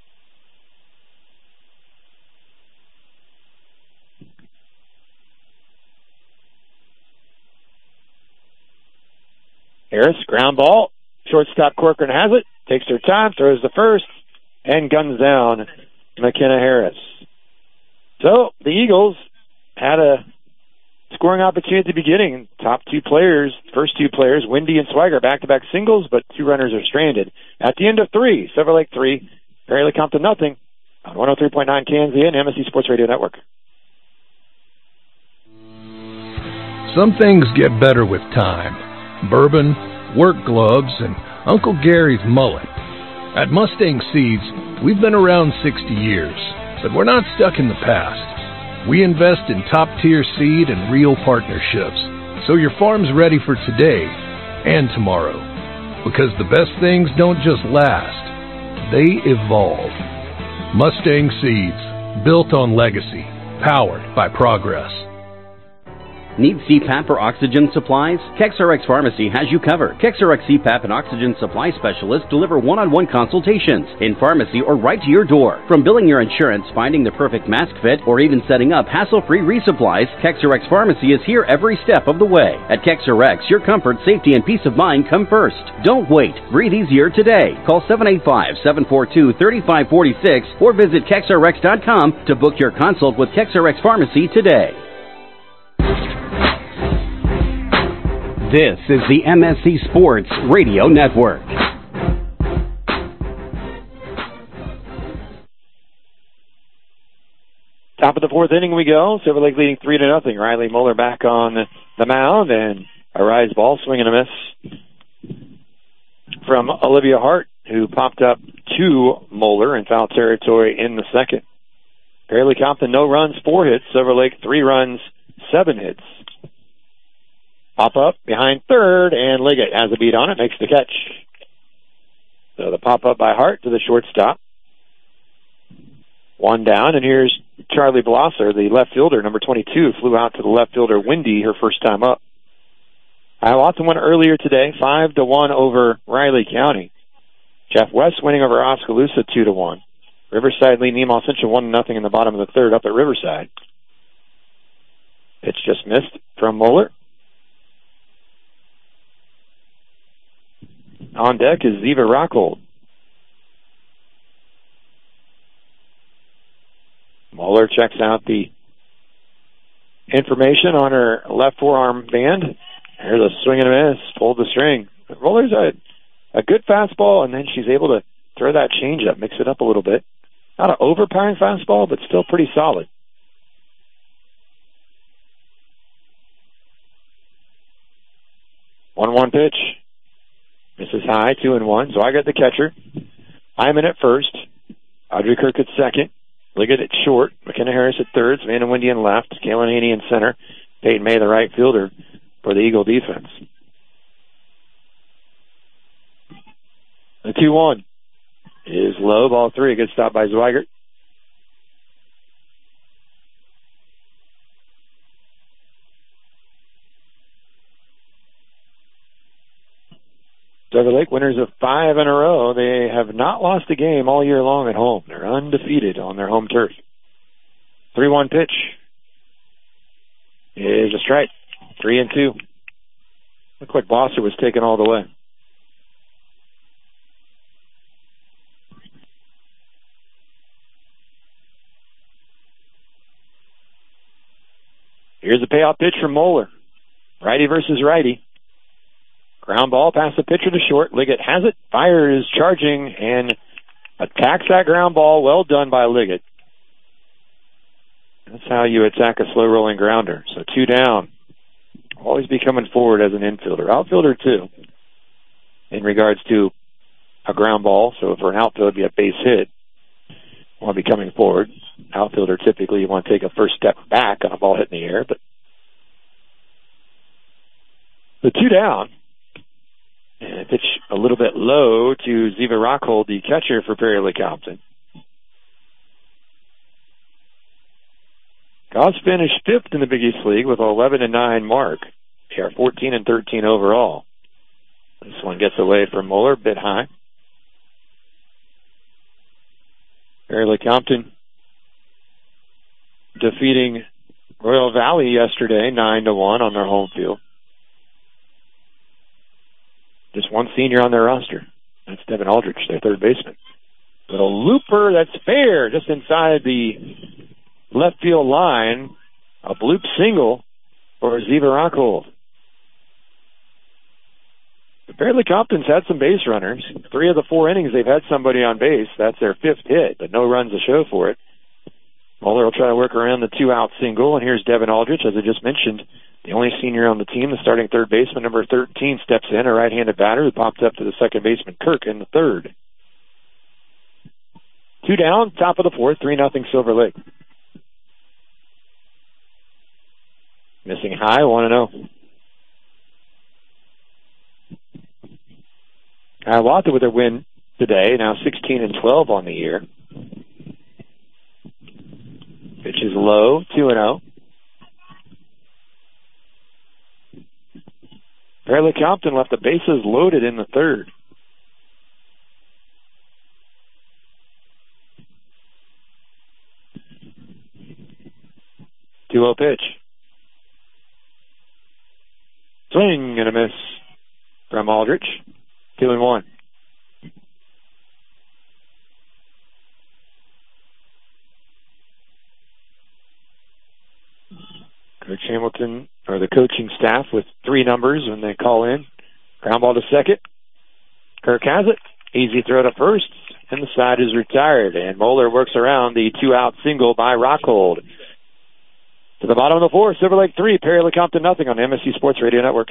Harris, ground ball. Shortstop Corcoran has it. Takes her time, throws the first, and guns down McKenna Harris. So the Eagles had a scoring opportunity at the beginning. Top two players, first two players, Wendy and Swigert, back-to-back singles, but two runners are stranded. At the end of three, Silver Lake three, Perry Lecompton nothing. On one oh three point nine K N Z N, M S C Sports Radio Network. Some things get better with time. Bourbon, work gloves, and Uncle Gary's mullet. At Mustang Seeds, we've been around sixty years, but we're not stuck in the past. We invest in top-tier seed and real partnerships, so your farm's ready for today and tomorrow. Because the best things don't just last, they evolve. Mustang Seeds, built on legacy, powered by progress. Need C PAP or oxygen supplies? KexRx Pharmacy has you covered. KexRx C PAP and oxygen supply specialists deliver one-on-one consultations in pharmacy or right to your door. From billing your insurance, finding the perfect mask fit, or even setting up hassle-free resupplies, KexRx Pharmacy is here every step of the way. At KexRx, your comfort, safety, and peace of mind come first. Don't wait. Breathe easier today. Call seven eight five, seven four two, three five four six or visit Kex R X dot com to book your consult with KexRx Pharmacy today. This is the M S C Sports Radio Network. Top of the fourth inning we go. Silver Lake leading three to nothing. Riley Muller back on the mound, and a rise ball, swing and a miss from Olivia Hart, who popped up to Muller in foul territory in the second. Fairleigh Compton, no runs, four hits. Silver Lake, three runs, seven hits. Pop up behind third, and Liggett has a beat on it, makes the catch. So the pop up by Hart to the shortstop. One down, and here's Charlie Blosser, the left fielder, number twenty-two, flew out to the left fielder, Wendy, her first time up. Hiawatha won earlier today, five to one over Riley County. Jeff West winning over Oskaloosa two to one. Riverside leading Nemaw Central one to nothing in the bottom of the third up at Riverside. Pitch just missed from Muller. On deck is Ziva Rockhold. Muller checks out the information on her left forearm band. Here's a swing and a miss. Pulled the string. Muller's a, a good fastball, and then she's able to throw that changeup, mix it up a little bit. Not an overpowering fastball, but still pretty solid. one one pitch. Misses high, two and one. So I got the catcher. Hyman at first. Audrey Kirk at second. Liggett at short. McKenna Harris at third. Savannah Wendy in left. Kaylin Haney in center. Peyton May, the right fielder for the Eagle defense. The two one is low. Ball three. Good stop by Zweigert. Silver Lake winners of five in a row. They have not lost a game all year long at home. They're undefeated on their home turf. three one pitch is a strike. Three and two. Looked like Blosser was taken all the way. Here's a payoff pitch from Moeller. Righty versus righty. Ground ball past the pitcher to short. Liggett has it, fires, charging, and attacks that ground ball. Well done by Liggett. That's how you attack a slow rolling grounder. So two down. Always be coming forward as an infielder. Outfielder too, in regards to a ground ball. So for an outfielder, it'd be a base hit. You want to be coming forward. Outfielder, typically you want to take a first step back on a ball hit in the air. But the two down. And a pitch a little bit low to Ziva Rockhold, the catcher for Fairleigh Compton. Goss finished fifth in the Big East League with an eleven and nine mark. They are fourteen and thirteen overall. This one gets away from Muller, bit high. Fairleigh Compton defeating Royal Valley yesterday, nine to one on their home field. Just one senior on their roster. That's Devin Aldrich, their third baseman. Little looper, that's fair, just inside the left field line. A bloop single for Ziva Rockhold. Fairleigh Compton's had some base runners. Three of the four innings they've had somebody on base. That's their fifth hit, but no runs to show for it. Muller will try to work around the two-out single, and here's Devin Aldrich, as I just mentioned. The only senior on the team, the starting third baseman, number thirteen, steps in, a right-handed batter who popped up to the second baseman, Kirk, in the third. Two down, top of the fourth, three nothing Silver Lake. Missing high, one and oh. Hiawatha with a win today, now sixteen and twelve on the year. Pitch is low, two and oh. Fairleigh Compton left the bases loaded in the third. two oh pitch. Swing and a miss from Aldrich. Two and one. Coach Hamilton, or the coaching staff, with three numbers when they call in. Ground ball to second. Kirk has it. Easy throw to first, and the side is retired. And Moeller works around the two-out single by Rockhold. To the bottom of the fourth, Silver Lake three, Fairleigh Compton nothing on the M S C Sports Radio Network.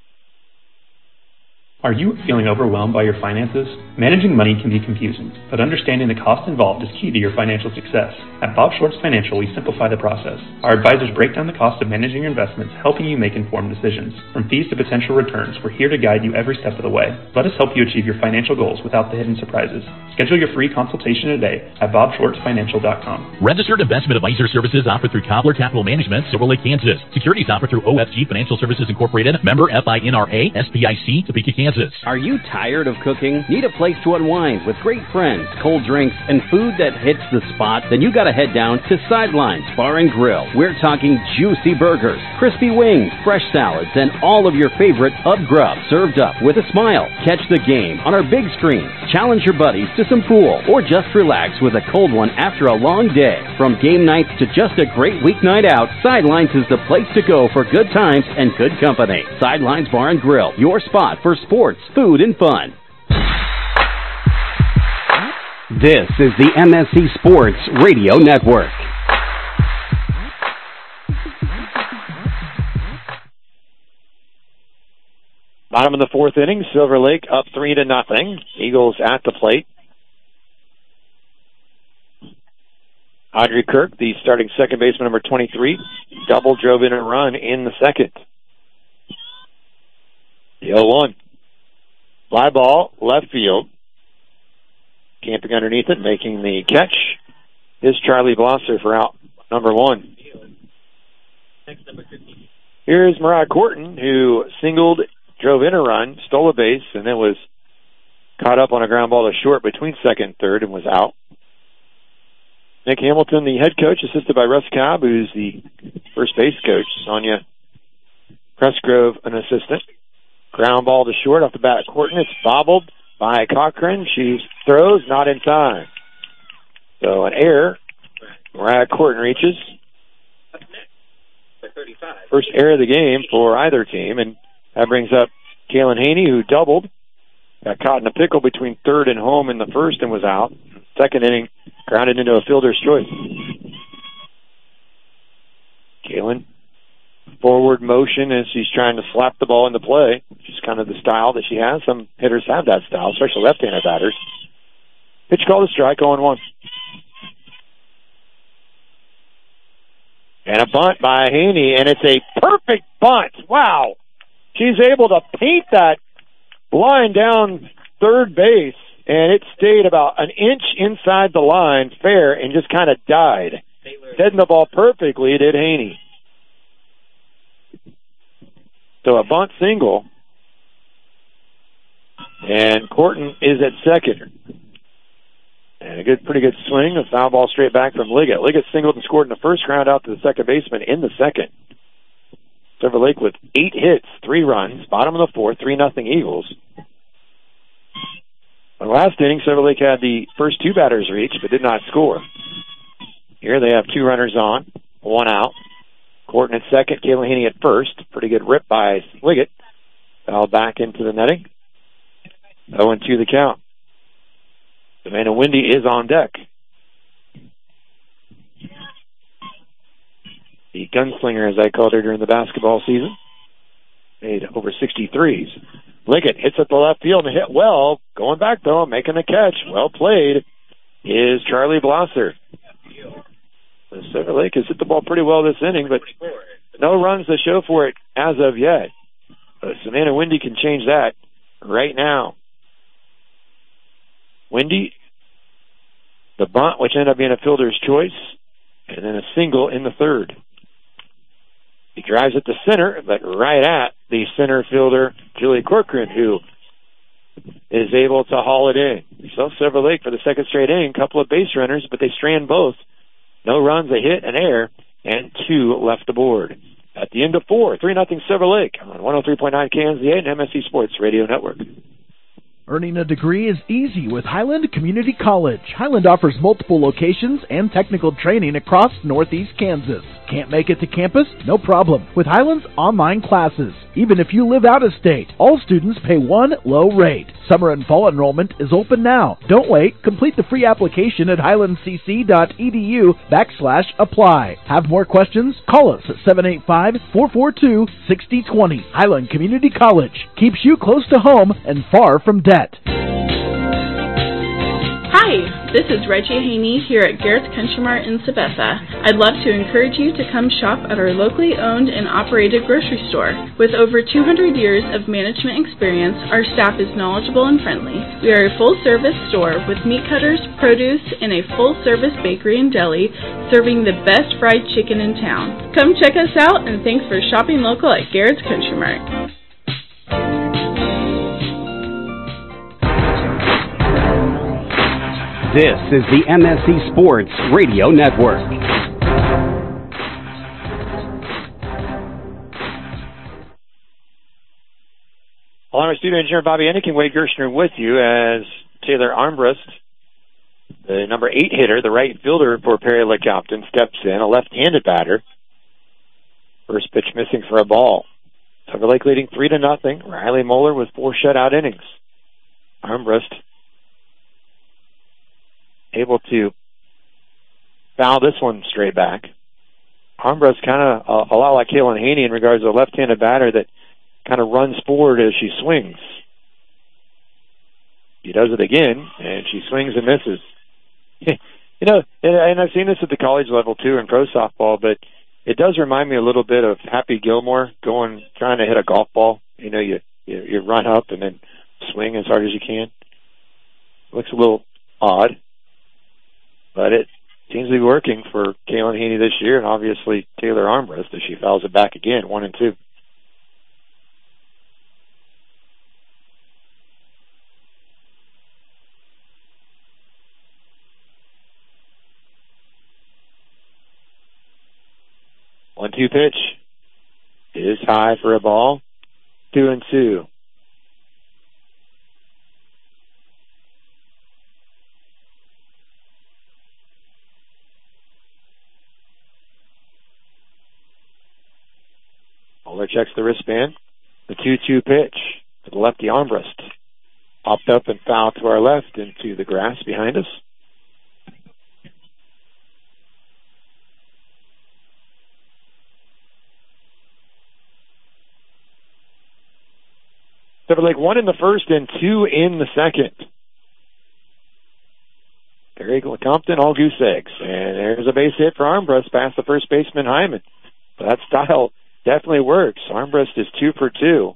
Are you feeling overwhelmed by your finances? Managing money can be confusing, but understanding the cost involved is key to your financial success. At Bob Schwartz Financial, we simplify the process. Our advisors break down the cost of managing your investments, helping you make informed decisions. From fees to potential returns, we're here to guide you every step of the way. Let us help you achieve your financial goals without the hidden surprises. Schedule your free consultation today at bob schwartz financial dot com. Registered investment advisor services offered through Cobbler Capital Management, Silver Lake, Kansas. Securities offered through O F G Financial Services Incorporated, member F I N R A, S P I C, Topeka, Kansas. Are you tired of cooking? Need a place to unwind with great friends, cold drinks, and food that hits the spot? Then you gotta head down to Sidelines Bar and Grill. We're talking juicy burgers, crispy wings, fresh salads, and all of your favorite Up Grub served up with a smile. Catch the game on our big screen. Challenge your buddies to some pool, or just relax with a cold one after a long day. From game nights to just a great weeknight out, Sidelines is the place to go for good times and good company. Sidelines Bar and Grill, your spot for sports, food, and fun. This is the M S C Sports Radio Network. Bottom of the fourth inning, Silver Lake up three to nothing. Eagles at the plate. Audrey Kirk, the starting second baseman, number twenty-three, double drove in a run in the second. The oh one. Fly ball, left field. Camping underneath it, making the catch is Charlie Blosser for out number one. Here's Mariah Corton, who singled, drove in a run, stole a base, and then was caught up on a ground ball to short between second and third and was out. Nick Hamilton, the head coach, assisted by Russ Cobb, who's the first base coach. Sonia Pressgrove, an assistant. Ground ball to short off the bat of Corton. It's bobbled by Cochran. She throws, not in time. So an error. Mariah Corton reaches. First error of the game for either team, and that brings up Kaylin Haney, who doubled. Got caught in a pickle between third and home in the first and was out. Second inning, grounded into a fielder's choice. Kaylin, forward motion as she's trying to slap the ball into play, which is kind of the style that she has. Some hitters have that style, especially left-handed batters. Pitch called a strike, oh and one. And a bunt by Haney, and it's a perfect bunt. Wow. She's able to paint that line down third base, and it stayed about an inch inside the line, fair, and just kind of died. Heading the ball perfectly, did Haney. So a bunt single, and Corton is at second. And a good, pretty good swing, a foul ball straight back from Liggett. Liggett singled and scored in the first, ground out to the second baseman in the second. Silver Lake with eight hits, three runs, bottom of the fourth, three nothing Eagles. In the last inning, Silver Lake had the first two batters reach, but did not score. Here they have two runners on, one out. Corton at second, Kaylin Haney at first. Pretty good rip by Liggett. Foul back into the netting. oh and two the count. Savannah Wendy is on deck. The gunslinger, as I called her during the basketball season. Made over sixty-threes. Liggett hits at the left field and hit well. Going back, though, making the catch. Well played is Charlie Blosser. The Silver Lake has hit the ball pretty well this inning, but no runs to show for it as of yet. But Savannah Wendy can change that right now. Wendy, the bunt, which ended up being a fielder's choice, and then a single in the third. He drives it to center, but right at the center fielder, Julie Corcoran, who is able to haul it in. So Silver Lake for the second straight inning, couple of base runners, but they strand both. No runs, a hit, an error, and two left aboard. At the end of four, three nothing Silver Lake on one oh three point nine K N Z A and M S C Sports Radio Network. Earning a degree is easy with Highland Community College. Highland offers multiple locations and technical training across Northeast Kansas. Can't make it to campus? No problem. With Highland's online classes, even if you live out of state, all students pay one low rate. Summer and fall enrollment is open now. Don't wait. Complete the free application at highlandcc.edu backslash apply. Have more questions? Call us at seven eight five, four four two, six zero two zero. Highland Community College keeps you close to home and far from debt. Hi, this is Reggie Haney here at Garrett's Country Mart in Sabetha. I'd love to encourage you to come shop at our locally owned and operated grocery store. With over two hundred years of management experience, our staff is knowledgeable and friendly. We are a full-service store with meat cutters, produce, and a full-service bakery and deli, serving the best fried chicken in town. Come check us out, and thanks for shopping local at Garrett's Country Mart. This is the M S C Sports Radio Network. Along with student engineer Bobby Ennick and Wade Gershner with you as Taylor Armbrust, the number eight hitter, the right fielder for Perry Lecompton, steps in, a left-handed batter. First pitch missing for a ball. Silver Lake leading three to nothing. Riley Moeller with four shutout innings. Armbrust able to foul this one straight back. Armbrust kind of uh, a lot like Kaylin Haney in regards to a left-handed batter that kind of runs forward as she swings. She does it again, and she swings and misses. You know, and, and I've seen this at the college level too in pro softball, but it does remind me a little bit of Happy Gilmore going, trying to hit a golf ball. You know, you, you, you run up and then swing as hard as you can. Looks a little odd. But it seems to be working for Kaylin Haney this year, and obviously Taylor Armbrust as she fouls it back again, one and two. One two pitch is high for a ball. Two and two. Moeller checks the wristband. The two two pitch to the lefty Armbrust. Popped up and fouled to our left into the grass behind us. Silver Lake one in the first and two in the second. Perry Lecompton, all goose eggs. And there's a base hit for Armbrust past the first baseman Hyman. But that style definitely works. Armbrust is two for two.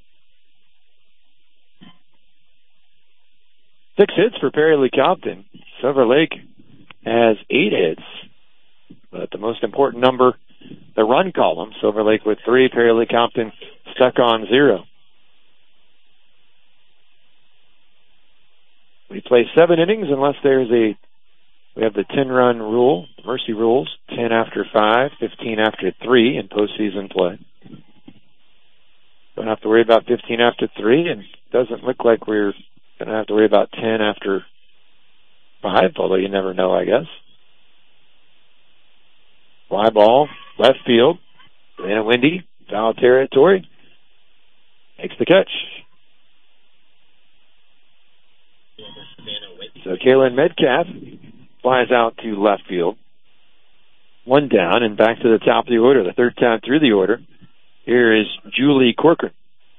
Six hits for Perry Lecompton. Silver Lake has eight hits. But the most important number, the run column. Silver Lake with three, Perry Lecompton stuck on zero. We play seven innings unless there's a, we have the ten-run rule, mercy rules, ten after five, fifteen after three in postseason play. Don't have to worry about fifteen after three, and it doesn't look like we're going to have to worry about ten after five, although you never know, I guess. Fly ball, left field, Savannah Wendy, foul territory, makes the catch. So Kaylin Metcalf flies out to left field. One down and back to the top of the order, the third time through the order. Here is Julie Corcoran.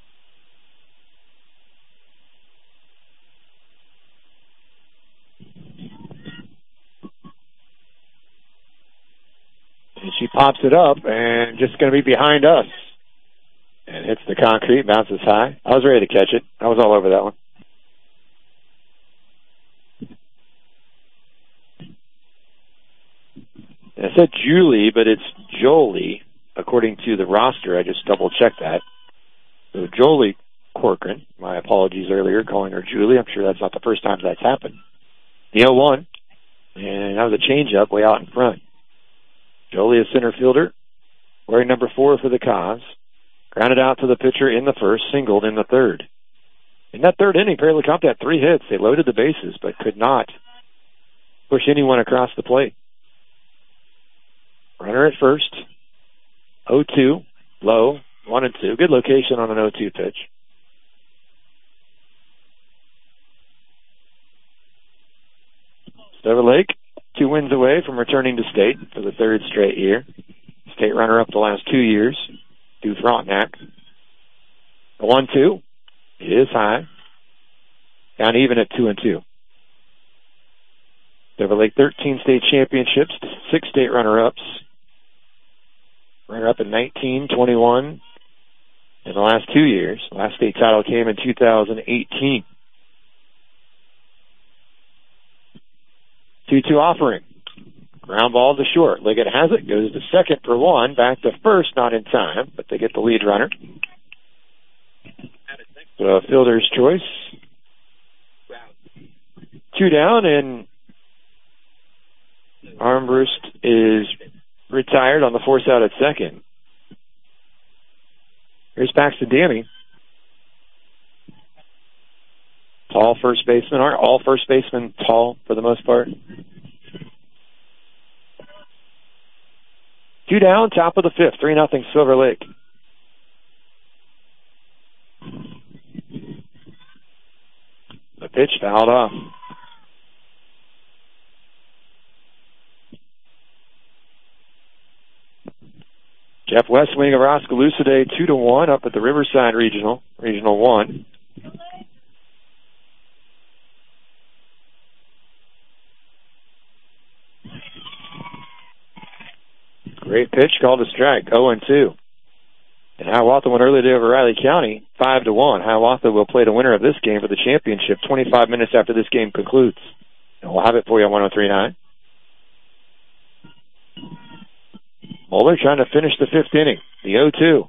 And she pops it up and just going to be behind us. And hits the concrete, bounces high. I was ready to catch it. I was all over that one. And I said Julie, but it's Jolie, according to the roster. I just double-checked that. So Jolie Corcoran, my apologies earlier, calling her Julie. I'm sure that's not the first time that's happened. The oh one, and that was a change-up way out in front. Jolie, a center fielder, wearing number four for the Cavs. Grounded out to the pitcher in the first, singled in the third. In that third inning, Prairie LeCompte had three hits. They loaded the bases, but could not push anyone across the plate. Runner at first. oh two, low, one and two. Good location on an oh two pitch. Silver Lake, two wins away from returning to state for the third straight year. State runner-up the last two years, Due Frontenac. The one two is high. Down even at two and two. Silver Lake, thirteen state championships, six state runner-ups. Runner-up in nineteen, twenty-one in the last two years. The last state title came in two thousand eighteen. two two offering. Ground ball to short. Liggett has it. Goes to second for one. Back to first, not in time, but they get the lead runner. So fielder's choice. Two down, and Armbrust is retired on the force out at second. Here's Paxton Dammy. Tall first baseman. Aren't all first basemen tall for the most part? Two down, top of the fifth. Three nothing Silver Lake. The pitch fouled off. Jeff Westwing of Oskaloosa two to one up at the Riverside Regional, Regional One. Great pitch, called a strike, oh and two. And Hiawatha won early today over Riley County, five to one. Hiawatha will play the winner of this game for the championship twenty-five minutes after this game concludes. And we'll have it for you on one oh three point nine. Moeller trying to finish the fifth inning. The oh two.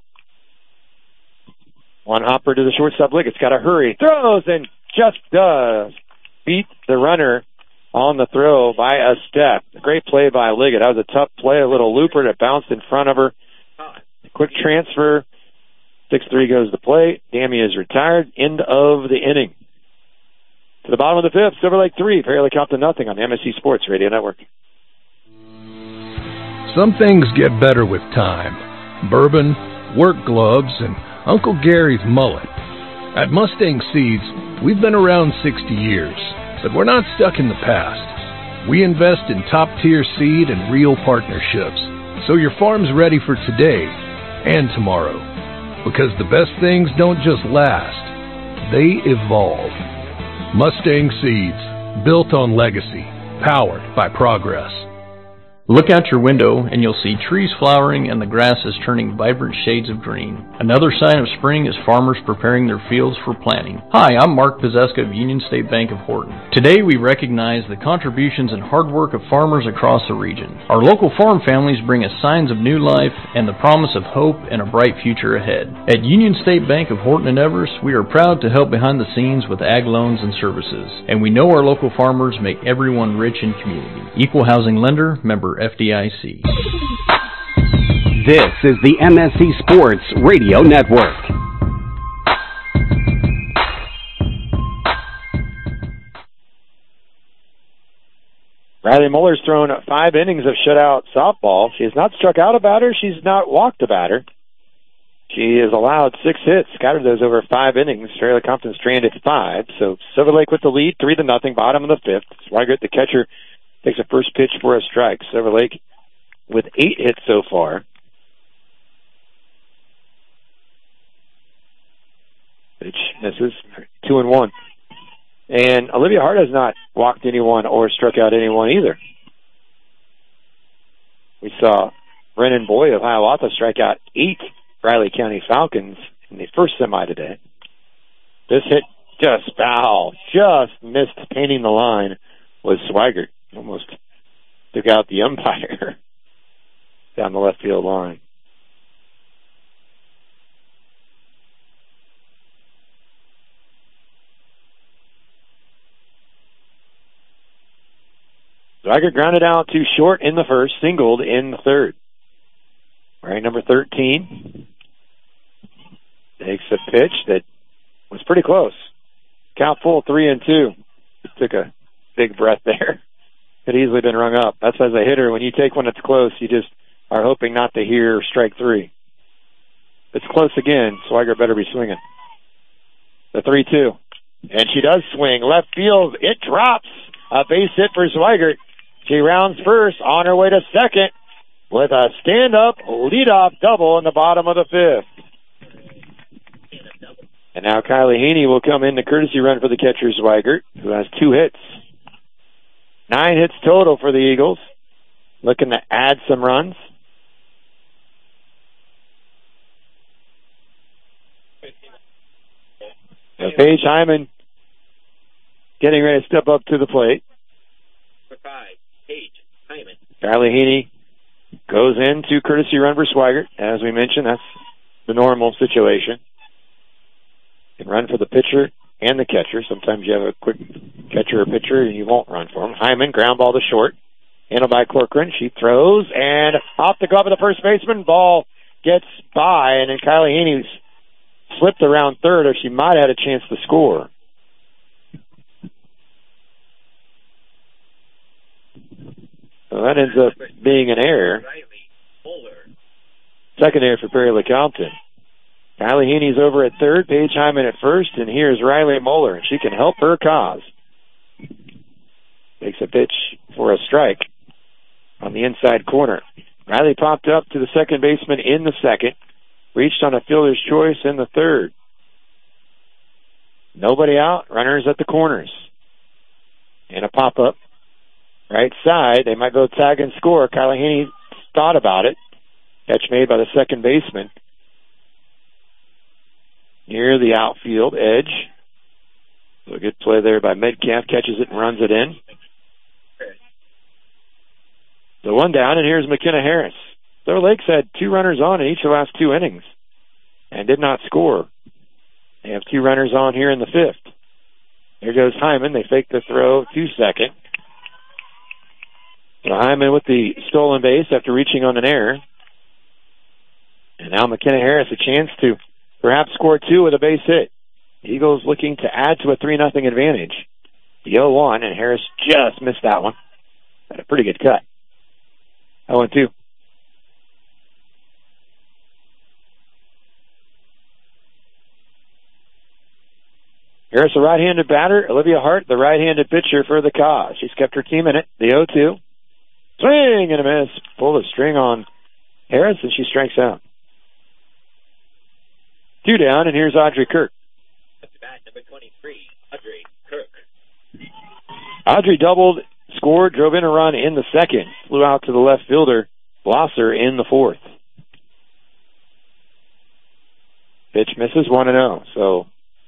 One hopper to the shortstop. Liggett's got to hurry. Throws and just does beat the runner on the throw by a step. Great play by Liggett. That was a tough play. A little looper that bounced in front of her. Quick transfer. six three goes to play. Dammy is retired. End of the inning. To the bottom of the fifth, Silver Lake three, Prairie LeCompte nothing on the M S C Sports Radio Network. Some things get better with time. Bourbon, work gloves, and Uncle Gary's mullet. At Mustang Seeds, we've been around sixty years, but we're not stuck in the past. We invest in top-tier seed and real partnerships, so your farm's ready for today and tomorrow. Because the best things don't just last, they evolve. Mustang Seeds, built on legacy, powered by progress. Look out your window and you'll see trees flowering and the grass is turning vibrant shades of green. Another sign of spring is farmers preparing their fields for planting. Hi, I'm Mark Pizeska of Union State Bank of Horton. Today we recognize the contributions and hard work of farmers across the region. Our local farm families bring us signs of new life and the promise of hope and a bright future ahead. At Union State Bank of Horton and Everest, we are proud to help behind the scenes with ag loans and services. And we know our local farmers make everyone rich in community. Equal housing lender, member F D I C. This is the M S C Sports Radio Network. Riley Muller's thrown five innings of shutout softball. She has not struck out a batter. She's not walked a batter. She has allowed six hits, scattered those over five innings. Prairie LeCompte stranded five. So Silver Lake with the lead, three to nothing, bottom of the fifth. Swigert, the catcher, takes a first pitch for a strike. Silver Lake with eight hits so far. Pitch misses. Two and one. And Olivia Hart has not walked anyone or struck out anyone either. We saw Brennan Boy of Hiawatha strike out eight Riley County Falcons in the first semi today. This hit just foul, just missed painting the line was Swigert. Almost took out the umpire. down the left field line. Zweigert grounded out too short in the first, singled in the third. Right, number thirteen takes a pitch that was pretty close. Count full, three and two. Just took a big breath there. Could easily been rung up. That's as a hitter. When you take one that's close, you just are hoping not to hear strike three. If it's close again, Zweigert better be swinging. The three two. And she does swing. Left field, it drops. A base hit for Zweigert. She rounds first, on her way to second, with a stand-up leadoff double in the bottom of the fifth. And now Kylie Haney will come in the courtesy run for the catcher Zweigert, who has two hits. Nine hits total for the Eagles. Looking to add some runs. Now Paige Hyman getting ready to step up to the plate. For five, Paige Hyman. Kylie Haney goes into courtesy run for Zweigert. As we mentioned, that's the normal situation. You can run for the pitcher and the catcher. Sometimes you have a quick catcher or pitcher and you won't run for him. Hyman, ground ball to short. Handled by Corcoran. She throws and off the glove of the first baseman. Ball gets by, and then Kylie Haney slipped around third, or she might have had a chance to score. So that ends up being an error. Second error for Perry LeCompton. Kylie Haney's over at third, Paige Hyman at first, and here's Riley Moeller, and she can help her cause. Takes a pitch for a strike on the inside corner. Riley popped up to the second baseman in the second, reached on a fielder's choice in the third. Nobody out, runners at the corners. And a pop-up. Right side, they might go tag and score. Kylie Haney thought about it. Catch made by the second baseman. Near the outfield edge. So a good play there by Metcalf. Catches it and runs it in. The one down, and here's McKenna Harris. Silver Lakes had two runners on in each of the last two innings and did not score. They have two runners on here in the fifth. Here goes Hyman. They fake the throw to second. So Hyman with the stolen base after reaching on an error. And now McKenna Harris a chance to perhaps score two with a base hit. Eagles looking to add to a three nothing advantage. The oh one, and Harris just missed that one. Had a pretty good cut. oh and two. Harris, a right-handed batter. Olivia Hart, the right-handed pitcher for the Cause. She's kept her team in it. The oh two. Swing and a miss. Pull the string on Harris, and she strikes out. Two down, and here's Audrey Kirk. That's bat number twenty-three, Audrey Kirk. Audrey doubled, scored, drove in a run in the second. Flew out to the left fielder, Blosser, in the fourth. Pitch misses, one and oh. So,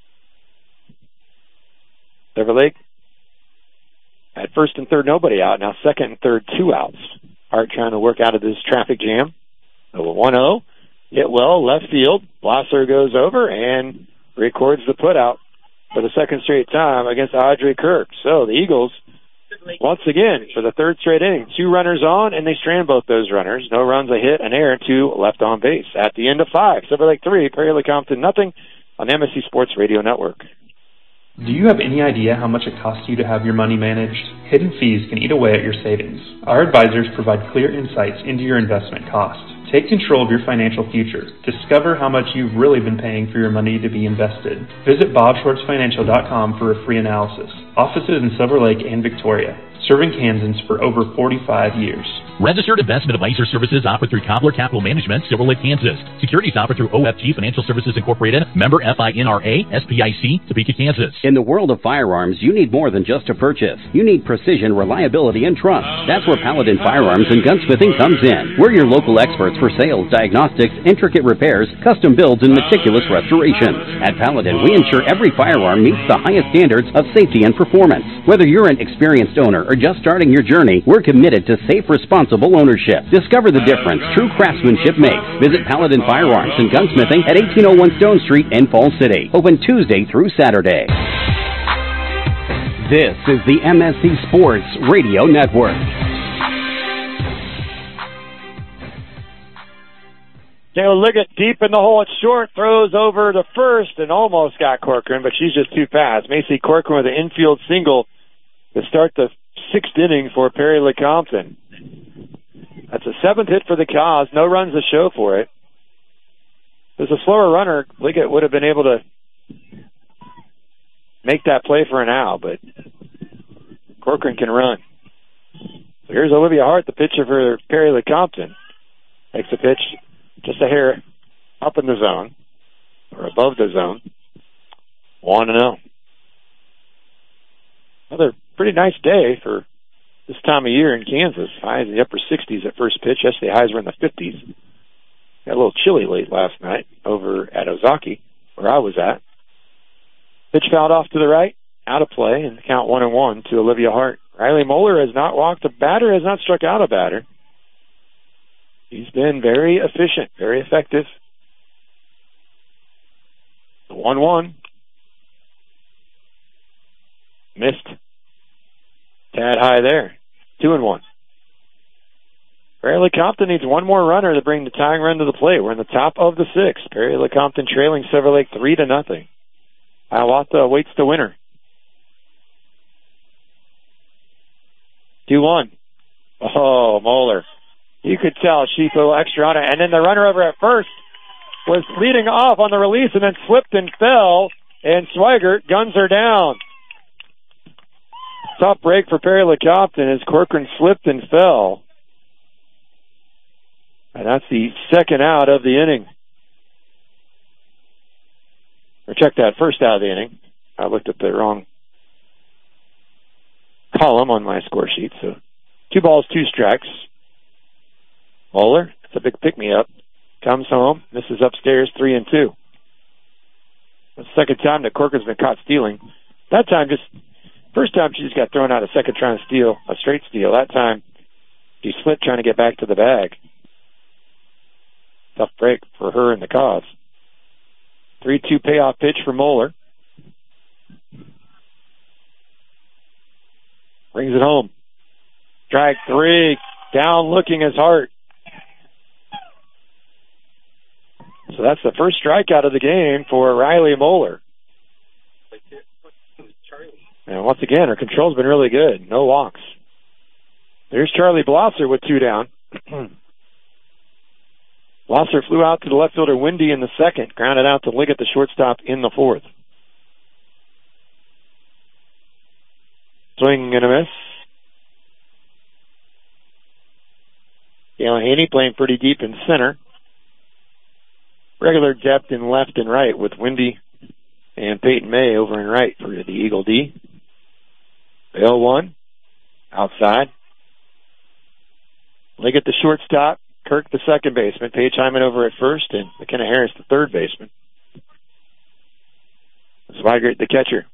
Silver Lake at first and third, nobody out. Now second and third, two outs. Hart trying to work out of this traffic jam. So a one oh. Hit well, left field. Blosser goes over and records the putout for the second straight time against Audrey Kirk. So the Eagles, once again, for the third straight inning, two runners on, and they strand both those runners. No runs, a hit, an error, two left on base. At the end of five, Silver Lake three, Perry LeCompton nothing on the M S C Sports Radio Network. Do you have any idea how much it costs you to have your money managed? Hidden fees can eat away at your savings. Our advisors provide clear insights into your investment costs. Take control of your financial future. Discover how much you've really been paying for your money to be invested. Visit bob schwartz financial dot com for a free analysis. Offices in Silver Lake and Victoria. Serving Kansans for over forty-five years. Registered Investment Advisor Services offered through Cobbler Capital Management, Silver Lake, Kansas. Securities offered through O F G Financial Services Incorporated, member F I N R A, S P I C, Topeka, Kansas. In the world of firearms, you need more than just a purchase. You need precision, reliability, and trust. That's where Paladin Firearms and Gunsmithing comes in. We're your local experts for sales, diagnostics, intricate repairs, custom builds, and meticulous restorations. At Paladin, we ensure every firearm meets the highest standards of safety and performance. Whether you're an experienced owner or just starting your journey, we're committed to safe, responsible responsible ownership. Discover the difference true craftsmanship makes. Visit Paladin Firearms and Gunsmithing at eighteen oh one Stone Street in Falls City. Open Tuesday through Saturday. This is the M S C Sports Radio Network. Taylor Liggett deep in the hole at short, throws over to first and almost got Corcoran, but she's just too fast. Macy Corcoran with an infield single to start the sixth inning for Perry Lecompton. That's a seventh hit for the Cows. No runs to show for it. If it was a slower runner, Liggett would have been able to make that play for an out, but Corcoran can run. So here's Olivia Hart, the pitcher for Perry Lecompton. Makes the pitch just a hair up in the zone, or above the zone. one and oh. Another pretty nice day for this time of year in Kansas. Highs in the upper sixties at first pitch. Yesterday, highs were in the fifties. Got a little chilly late last night over at Ozaki, where I was at. Pitch fouled off to the right, out of play, and count one and one to Olivia Hart. Riley Moeller has not walked a batter, has not struck out a batter. He's been very efficient, very effective. one one. Missed. Tad high there. two and one. Perry Lecompton needs one more runner to bring the tying run to the plate. We're in the top of the sixth. Perry Lecompton trailing Silver Lake three to nothing. Hiawatha awaits the winner. two one. Oh, Moeller. You could tell she threw a little extra on it. And then the runner over at first was leading off on the release and then slipped and fell. And Swigert guns her down. Tough break for Perry Lecompton as Corcoran slipped and fell. And that's the second out of the inning. Or check that, first out of the inning. I looked at the wrong column on my score sheet. So two balls, two strikes. Moeller, it's a big pick-me-up. Comes home. This is upstairs, three and two. The second time that Corcoran's been caught stealing. That time, just first time she just got thrown out a second trying to steal, a straight steal. That time, she slipped trying to get back to the bag. Tough break for her and the cause. three two payoff pitch for Moeller. Brings it home. Strike three. Down looking his Hart. So that's the first strikeout of the game for Riley Moeller. And once again, her control's been really good. No walks. There's Charlie Blosser with two down. Blosser flew out to the left fielder Wendy in the second, grounded out to Liggett, the shortstop, in the fourth. Swing and a miss. Galen Haney playing pretty deep in center. Regular depth in left and right with Wendy and Peyton May over in right for the Eagle D. Bale one. Outside. Liggett the shortstop. Kirk the second baseman. Paige Hyman over at first and McKenna Harris the third baseman. Swigert the catcher.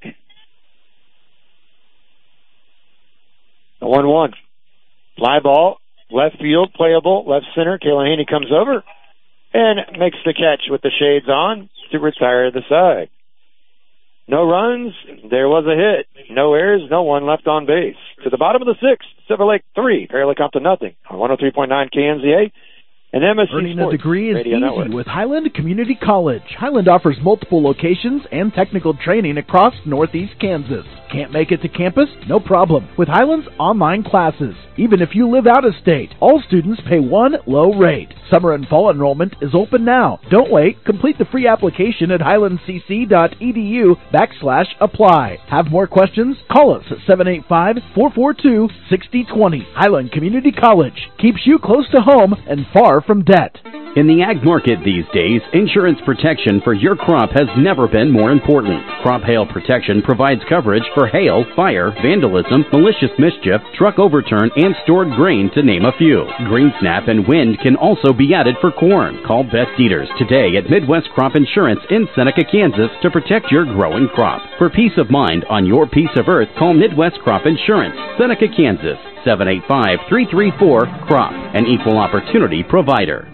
The one one. Fly ball. Left field. Playable. Left center. Kayla Haney comes over and makes the catch with the shades on to retire the side. No runs. There was a hit. No errors. No one left on base. To the bottom of the sixth, Silver Lake three, Perry Lecompton nothing on one oh three point nine K N Z A. And M S C Earning Sports a degree is Radio easy Network. with Highland Community College. Highland offers multiple locations and technical training across Northeast Kansas. Can't make it to campus? No problem. With Highland's online classes. Even if you live out of state, all students pay one low rate. Summer and fall enrollment is open now. Don't wait. Complete the free application at highlandcc.edu backslash apply. Have more questions? Call us at seven eight five, four four two, six zero two zero. Highland Community College keeps you close to home and far from debt. In the ag market these days, insurance protection for your crop has never been more important. Crop Hail Protection provides coverage for hail, fire, vandalism, malicious mischief, truck overturn, and stored grain, to name a few. Green snap and wind can also be added for corn. Call Beth Dieters today at Midwest Crop Insurance in Seneca, Kansas to protect your growing crop. For peace of mind on your piece of earth, call Midwest Crop Insurance, Seneca, Kansas, seven eight five, three three four, C R O P, an equal opportunity provider.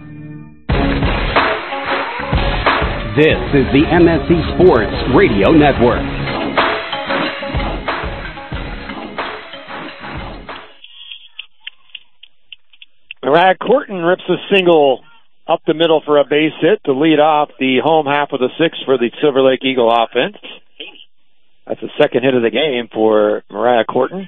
This is the M S C Sports Radio Network. Mariah Corton rips a single up the middle for a base hit to lead off the home half of the sixth for the Silver Lake Eagle offense. That's the second hit of the game for Mariah Corton.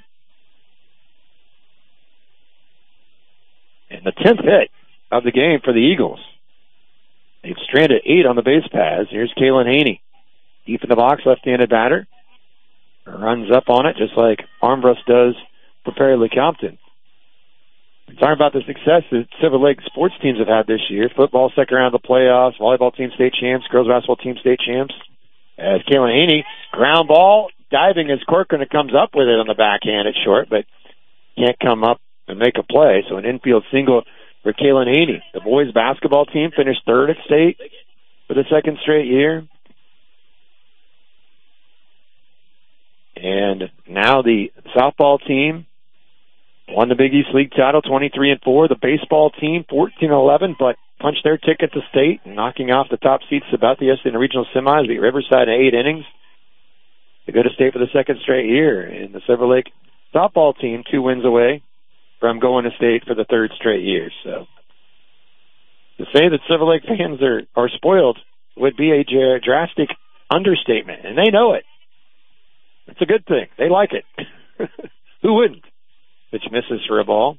And the tenth hit of the game for the Eagles. They've stranded eight on the base paths. Here's Kaylin Haney. Deep in the box, left-handed batter. Runs up on it just like Armbrust does for Perry Lecompton. Talking about the success that Silver Lake sports teams have had this year. Football second round of the playoffs, volleyball team state champs, girls basketball team state champs. As Kaylin Haney, ground ball, diving as Corcoran comes up with it on the backhand at short, but can't come up and make a play. So an infield single for Kaylin Haney. The boys basketball team finished third at state for the second straight year. And now the softball team won the Big East League title, twenty-three and four. The baseball team, fourteen and eleven, but punched their ticket to state, knocking off the top seed Sabathia in the regional semis. Beat Riverside in eight innings to go to state for the second straight year. And the Silver Lake softball team, two wins away from going to state for the third straight year. So to say that Silver Lake fans are, are spoiled would be a drastic understatement, and they know it. It's a good thing. They like it. Who wouldn't? Pitch misses for a ball.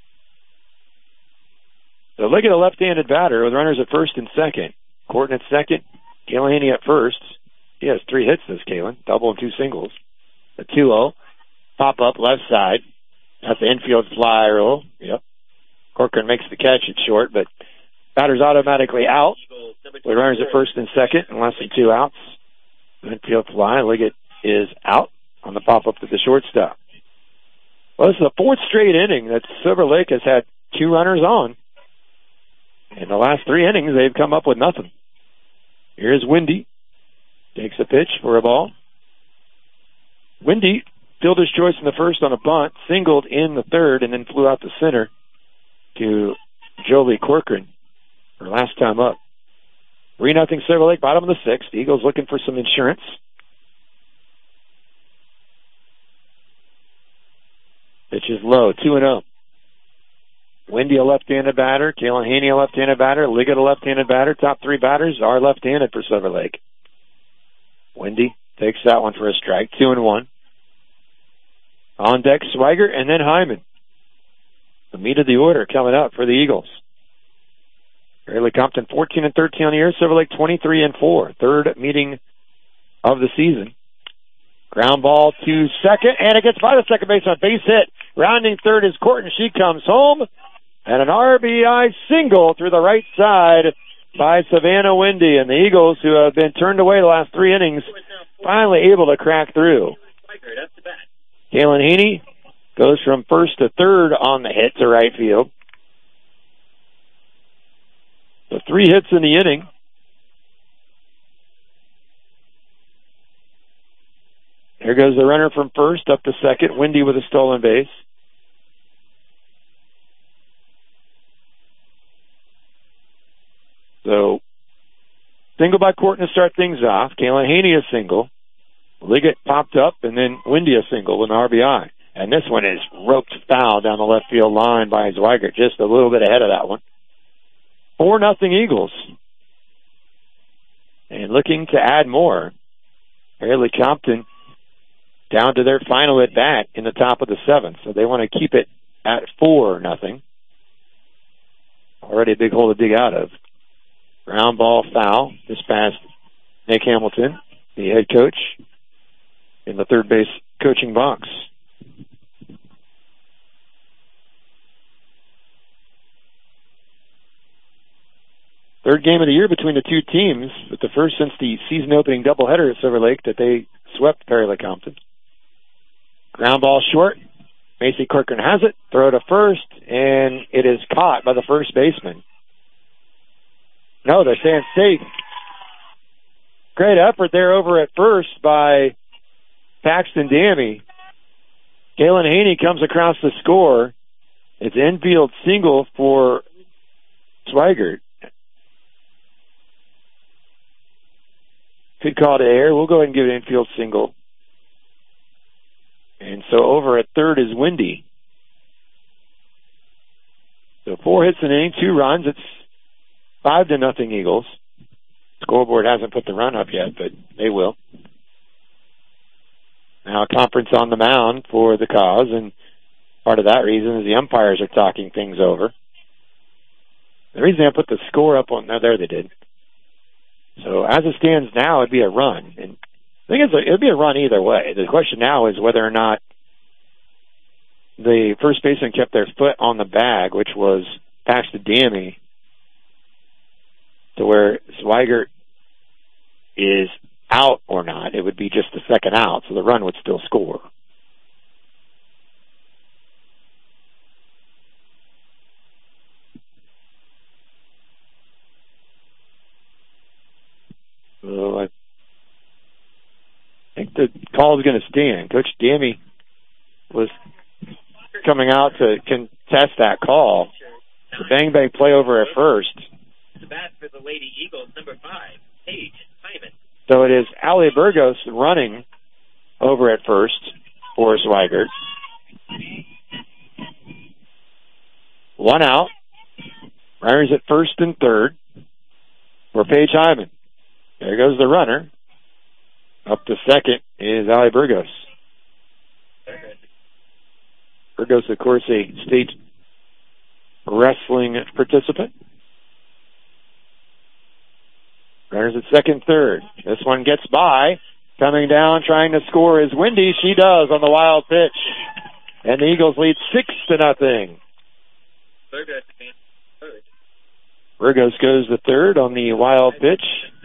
So look at a left-handed batter with runners at first and second. Corton at second. Kaylin Haney at first. He has three hits this Kaylin. Double and two singles. The two oh. Pop up left side. That's the infield fly roll. Yep. Corcoran makes the catch at short, but batter's automatically out with runners at first and second and less than two outs. Infield fly. Liggett is out on the pop-up to the shortstop. Well, this is the fourth straight inning that Silver Lake has had two runners on. In the last three innings, they've come up with nothing. Here's Wendy. Takes a pitch for a ball. Wendy, fielder's choice in the first on a bunt, singled in the third, and then flew out to center to Jolie Corcoran, her last time up. three nothing Silver Lake, bottom of the sixth. The Eagles looking for some insurance. Pitch is low, two and oh. Wendy, a left-handed batter. Kaylin Haney, a left-handed batter. Liggett, a left-handed batter. Top three batters are left-handed for Silver Lake. Wendy takes that one for a strike, two and one. On deck, Swigert and then Hyman. The meat of the order coming up for the Eagles. Fairleigh Compton fourteen and thirteen on the year. Silver Lake twenty-three and four. Third meeting of the season. Ground ball to second, and it gets by the second base on base hit. Rounding third is Corton. She comes home. And an R B I single through the right side by Savannah Wendy. And the Eagles, who have been turned away the last three innings, finally able to crack through. Kaylin Haney goes from first to third on the hit to right field. So three hits in the inning. Here goes the runner from first up to second. Wendy with a stolen base. So, single by Corton to start things off. Kaylin Haney a single. Liggett popped up, and then Wendy a single with an R B I. And this one is roped foul down the left field line by Zweigert, just a little bit ahead of that one. four nothing Eagles. And looking to add more. Fairleigh Compton down to their final at bat in the top of the seventh. So they want to keep it at four nothing. Already a big hole to dig out of. Ground ball foul just past Nick Hamilton, the head coach, in the third base coaching box. Third game of the year between the two teams, but the first since the season opening doubleheader at Silver Lake that they swept Fairleigh Compton. Ground ball short. Macy Corcoran has it. Throw to first, and it is caught by the first baseman. No, they're saying safe. Great effort there over at first by Paxton Dammy. Galen Haney comes across the score. It's infield single for Swigert. Good call to air. We'll go ahead and give it an infield single. And so over at third is Wendy. So four hits in an inning, two runs. It's five to nothing Eagles. Scoreboard hasn't put the run up yet, but they will. Now a conference on the mound for the Cause, and part of that reason is the umpires are talking things over. The reason I put the score up on, no, there they did. So as it stands now, it'd be a run. And I think it's a, it'd be a run either way. The question now is whether or not the first baseman kept their foot on the bag, which was past the Dammy, to where Swigert is out or not. It would be just the second out, so the run would still score. So I think the call is going to stand. Coach Dammy was coming out to contest that call. The bang bang play over at first. The bat for the Lady Eagles, number five, Paige Hyman. So it is Ali Burgos running over at first for Swigert. One out. Runners at first and third for Paige Hyman. There goes the runner. Up to second is Ali Burgos. Burgos, of course, a state wrestling participant. Runners at second, third. This one gets by. Coming down, trying to score is Wendy. She does on the wild pitch. And the Eagles lead six to nothing. Burgos goes to third on the wild pitch.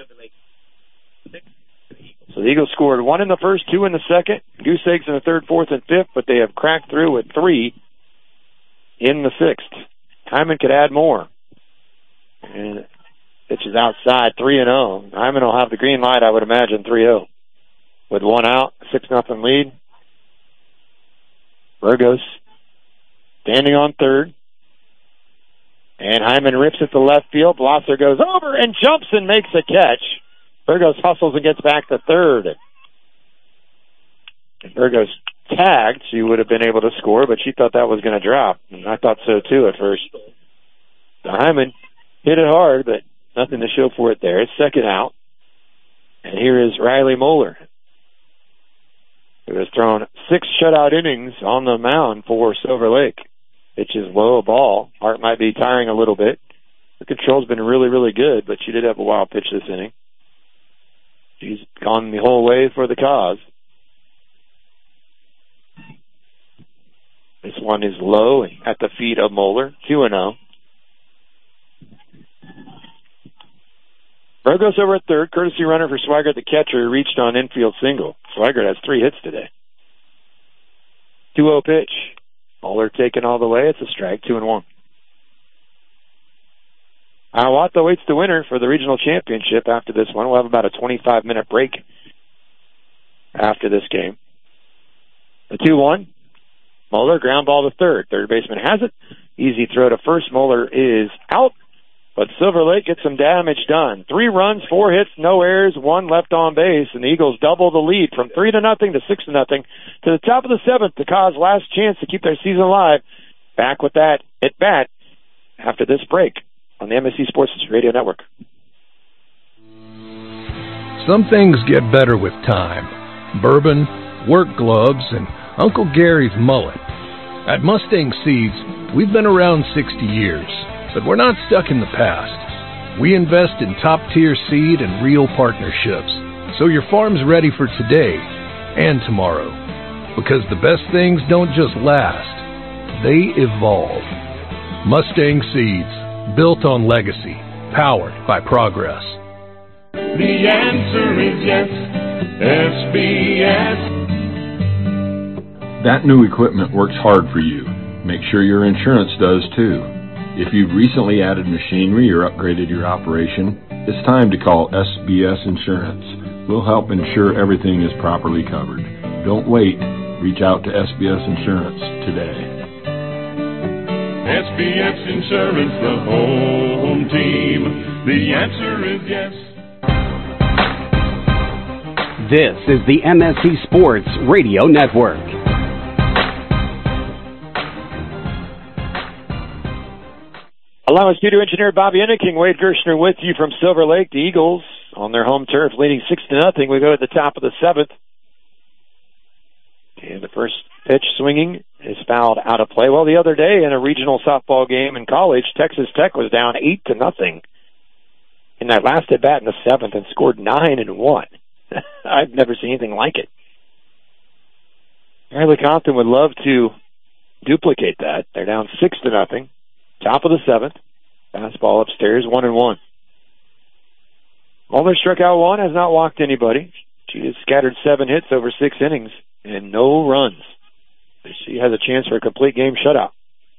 So the Eagles scored one in the first, two in the second, goose eggs in the third, fourth, and fifth, but they have cracked through with three in the sixth. Hyman could add more. And pitch is outside, three and oh. Hyman will have the green light, I would imagine, three oh. With one out, six nothing lead. Burgos standing on third. And Hyman rips it to left field. Blosser goes over and jumps and makes a catch. Burgos hustles and gets back to third. If Burgos tagged, she would have been able to score, but she thought that was going to drop. And I thought so too at first. So Hyman hit it hard, but nothing to show for it there. It's second out. And here is Riley Moeller, who has thrown six shutout innings on the mound for Silver Lake. Pitch is low, a ball. Hart might be tiring a little bit. The control's been really, really good, but she did have a wild pitch this inning. She's gone the whole way for the Cause. This one is low at the feet of Moeller, two and oh. Burgos over at third, courtesy runner for Swigert, the catcher, reached on infield single. Swigert has three hits today. two oh pitch. Moeller taken all the way. It's a strike, two and one. Hiawatha waits the winner for the regional championship after this one. We'll have about a twenty-five minute break after this game. The two one. Moeller, ground ball to third. Third baseman has it. Easy throw to first. Moeller is out, but Silver Lake gets some damage done. Three runs, four hits, no errors, one left on base, and the Eagles double the lead from three to nothing to six to nothing to the top of the seventh. The Cause last chance to keep their season alive. Back with that at bat after this break on the M S C Sports Radio Network. Some things get better with time. Bourbon, work gloves, and Uncle Gary's mullet. At Mustang Seeds, we've been around sixty years, but we're not stuck in the past. We invest in top-tier seed and real partnerships, so your farm's ready for today and tomorrow. Because the best things don't just last, they evolve. Mustang Seeds, built on legacy, powered by progress. The answer is yes, S B S. That new equipment works hard for you. Make sure your insurance does too. If you've recently added machinery or upgraded your operation, it's time to call S B S Insurance. We'll help ensure everything is properly covered. Don't wait. Reach out to S B S Insurance today. S B S Insurance, the home team. The answer is yes. This is the M S C Sports Radio Network. Allow us studio engineer Bobby Enneking, Wade Gershner with you from Silver Lake. The Eagles on their home turf leading six to nothing. We go to the top of the seventh. And the first pitch swinging is fouled out of play. Well, the other day in a regional softball game in college, Texas Tech was down eight to nothing in that last at bat in the seventh and scored nine and one. I've never seen anything like it. Riley Compton would love to duplicate that. They're down six to nothing. Top of the seventh. Fastball upstairs, one and one. Mulder struck out one, has not walked anybody. She has scattered seven hits over six innings and no runs. She has a chance for a complete game shutout.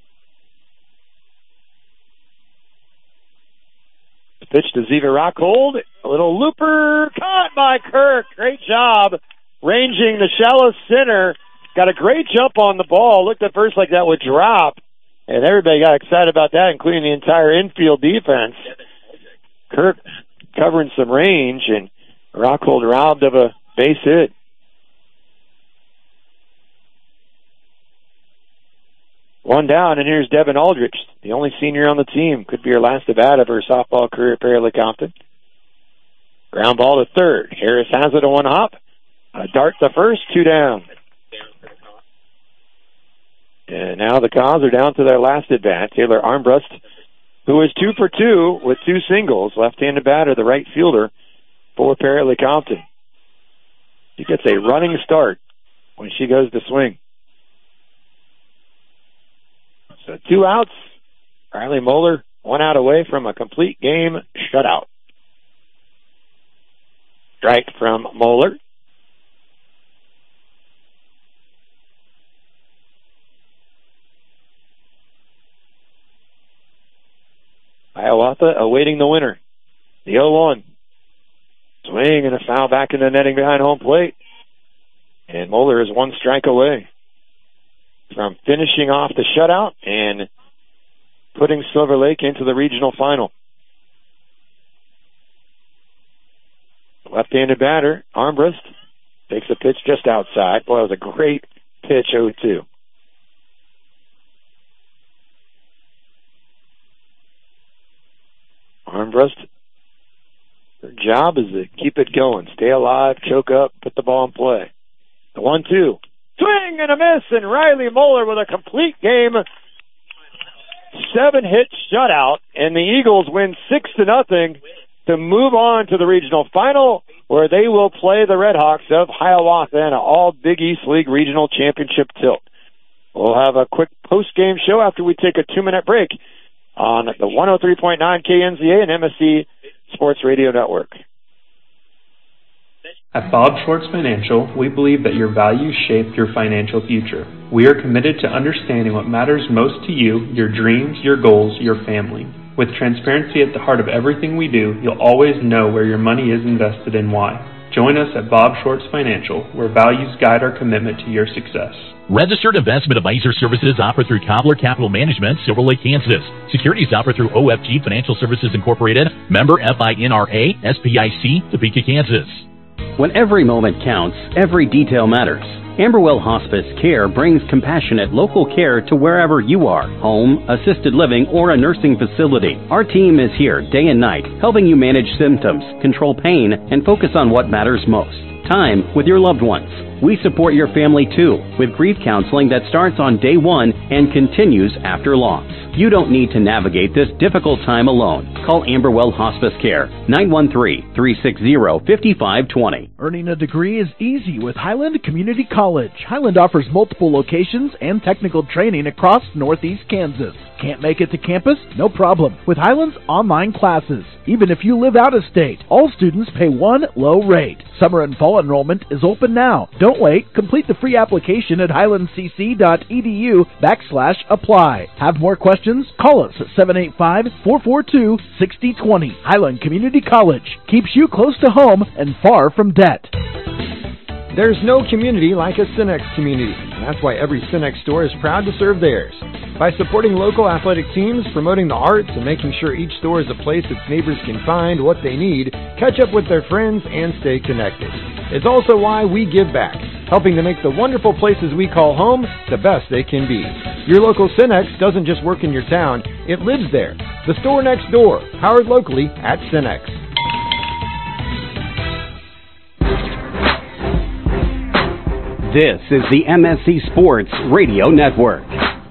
The pitch to Ziva Rockhold. A little looper caught by Kirk. Great job ranging the shallow center. Got a great jump on the ball. Looked at first like that would drop. And everybody got excited about that, including the entire infield defense. Kirk covering some range, and Rockhold robbed of a base hit. One down, and here's Devin Aldrich, the only senior on the team. Could be her last at bat of her softball career at Fairleigh Compton. Ground ball to third. Harris has it on one hop. A dart to first, two down. And now the Cavs are down to their last at bat. Taylor Armbrust, who is two for two with two singles, left-handed batter, the right fielder for Fairleigh Compton. She gets a running start when she goes to swing. So two outs. Riley Moeller one out away from a complete game shutout. Strike from Moeller. Hiawatha awaiting the winner. The oh one. Swing and a foul back in the netting behind home plate. And Moeller is one strike away from finishing off the shutout and putting Silver Lake into the regional final. Left-handed batter, Armbrust, takes a pitch just outside. Boy, it was a great pitch, oh two. Armbrust, her job is to keep it going, stay alive, choke up, put the ball in play. The one two. Swing and a miss, and Riley Moeller with a complete game seven-hit shutout, and the Eagles win six to nothing to move on to the regional final, where they will play the Redhawks of Hiawatha in an all Big East League regional championship tilt. We'll have a quick post-game show after we take a two-minute break on the one oh three point nine K N Z A and M S C Sports Radio Network. At Bob Schwartz Financial, we believe that your values shape your financial future. We are committed to understanding what matters most to you, your dreams, your goals, your family. With transparency at the heart of everything we do, you'll always know where your money is invested and why. Join us at Bob Schwartz Financial, where values guide our commitment to your success. Registered investment advisor services offered through Cobbler Capital Management, Silver Lake, Kansas. Securities offered through O F G Financial Services Incorporated, member F I N R A, S P I C, Topeka, Kansas. When every moment counts, every detail matters. Amberwell Hospice Care brings compassionate local care to wherever you are, home, assisted living, or a nursing facility. Our team is here day and night, helping you manage symptoms, control pain, and focus on what matters most. Time with your loved ones. We support your family too, with grief counseling that starts on day one and continues after loss. You don't need to navigate this difficult time alone. Call Amberwell Hospice Care, nine one three, three six zero, five five two zero. Earning a degree is easy with Highland Community College. Highland offers multiple locations and technical training across Northeast Kansas. Can't make it to campus? No problem. With Highland's online classes, even if you live out of state, all students pay one low rate. Summer and fall enrollment is open now. Don't wait. Complete the free application at highlandcc.edu backslash apply. Have more questions? Call us at seven eight five, four four two, six zero two zero. Highland Community College keeps you close to home and far from debt. There's no community like a Cenex community, and that's why every Cenex store is proud to serve theirs. By supporting local athletic teams, promoting the arts, and making sure each store is a place its neighbors can find what they need, catch up with their friends, and stay connected. It's also why we give back, helping to make the wonderful places we call home the best they can be. Your local Cenex doesn't just work in your town, it lives there. The store next door, powered locally at Cenex. This is the M S C Sports Radio Network.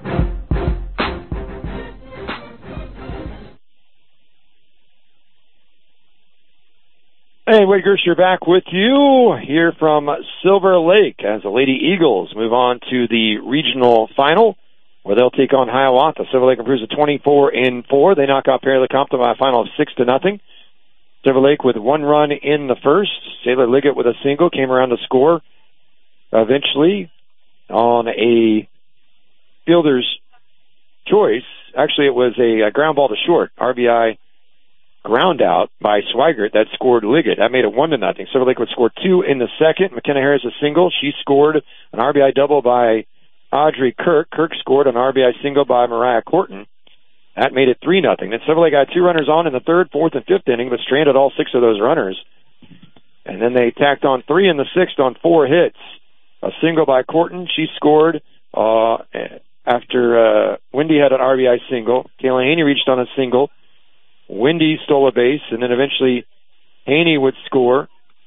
Hey, Wade Gersher back with you here from Silver Lake as the Lady Eagles move on to the regional final where they'll take on Hiawatha. Silver Lake improves to twenty-four and four. They knock out Perry LeCompton by a final of six to nothing. Silver Lake with one run in the first. Sailor Liggett with a single came around to score eventually on a fielder's choice. Actually, it was a, a ground ball to short. R B I ground out by Swigert that scored Liggett. That made it one to nothing. Silver Lake would score two in the second. McKenna Harris a single. She scored an R B I double by Audrey Kirk. Kirk scored an R B I single by Mariah Corton. That made it three nothing. Then Silver Lake got two runners on in the third, fourth, and fifth inning, but stranded all six of those runners. And then they tacked on three in the sixth on four hits. A single by Corton. She scored uh, after uh, Wendy had an R B I single. Kayla Haney reached on a single. Wendy stole a base, and then eventually Haney would score,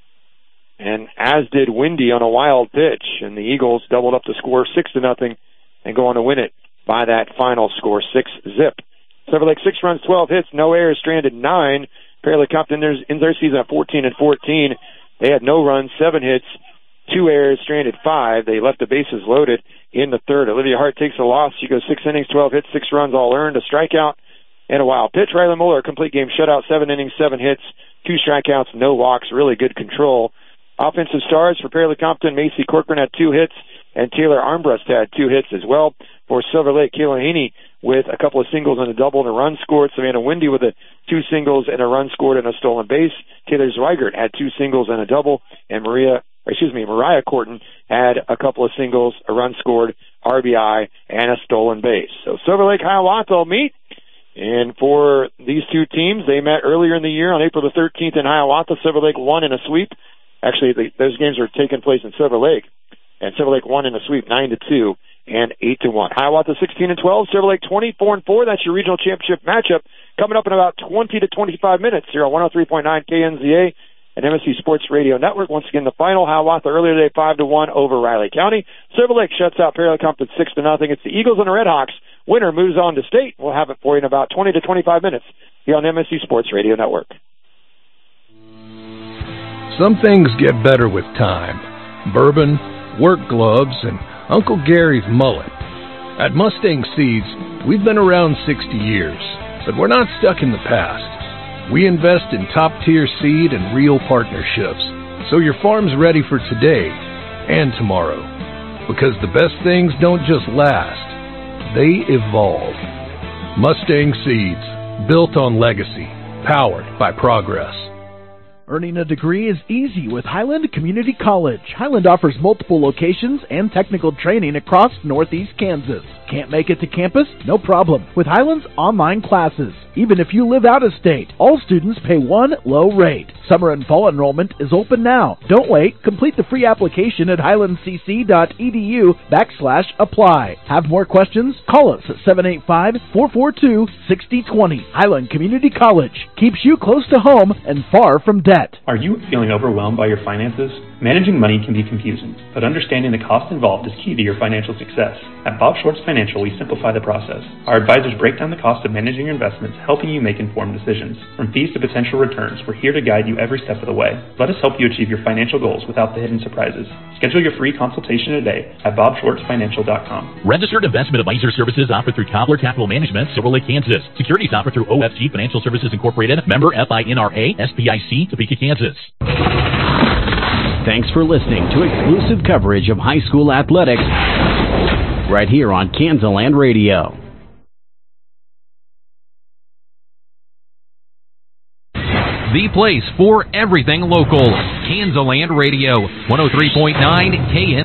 and as did Wendy on a wild pitch, and the Eagles doubled up the score six to nothing and go on to win it by that final score, six zip. Silver Lake six runs, twelve hits, no errors, stranded nine. Perry LeCompton in their season at fourteen and fourteen. They had no runs, seven hits, two errors, stranded five. They left the bases loaded in the third. Olivia Hart takes a loss. She goes six innings, twelve hits, six runs, all earned, a strikeout, and a wild pitch. Riley Muller, a complete game shutout, seven innings, seven hits, two strikeouts, no walks, really good control. Offensive stars for Perry LeCompton, Macy Corcoran had two hits, and Taylor Armbrust had two hits as well. For Silver Lake, Kayla Haney with a couple of singles and a double and a run scored. Savannah Wendy with a two singles and a run scored and a stolen base. Taylor Zweigert had two singles and a double, and Maria, excuse me, Mariah Corton had a couple of singles, a run scored, R B I, and a stolen base. So Silver Lake Hiawatha will meet. And for these two teams, they met earlier in the year on April the thirteenth in Hiawatha. Silver Lake won in a sweep. Actually, the, those games were taking place in Silver Lake. And Silver Lake won in a sweep nine to two and eight to one. Hiawatha sixteen and twelve, Silver Lake twenty-four and four. That's your regional championship matchup coming up in about twenty to twenty-five minutes here on one oh three point nine K N Z A and M S C Sports Radio Network. Once again, the final, Hiawatha earlier today five to one over Riley County. Silver Lake shuts out Perry LeCompton six to nothing. It's the Eagles and the Redhawks. Winner moves on to state. We'll have it for you in about twenty to twenty-five minutes here on M S C Sports Radio Network. Some things get better with time. Bourbon, work gloves, and Uncle Gary's mullet. At Mustang Seeds, we've been around sixty years, but we're not stuck in the past. We invest in top-tier seed and real partnerships, so your farm's ready for today and tomorrow. Because the best things don't just last, they evolve. Mustang Seeds, built on legacy, powered by progress. Earning a degree is easy with Highland Community College. Highland offers multiple locations and technical training across Northeast Kansas. Can't make it to campus? No problem. With Highland's online classes, even if you live out of state, all students pay one low rate. Summer and fall enrollment is open now. Don't wait. Complete the free application at highlandcc.edu backslash apply. Have more questions? Call us at seven eight five, four four two, six zero two zero. Highland Community College keeps you close to home and far from debt. Are you feeling overwhelmed by your finances? Managing money can be confusing, but understanding the cost involved is key to your financial success. At Bob Schwartz Financial, we simplify the process. Our advisors break down the cost of managing your investments, helping you make informed decisions. From fees to potential returns, we're here to guide you every step of the way. Let us help you achieve your financial goals without the hidden surprises. Schedule your free consultation today at bob schwartz financial dot com. Registered investment advisor services offered through Cobbler Capital Management, Silver Lake, Kansas. Securities offered through O F G Financial Services Incorporated, member F I N R A, S P I C, Topeka, Kansas. Thanks for listening to exclusive coverage of high school athletics right here on Kansaland Radio. the place for everything local. Kansaland Radio, one oh three point nine K N.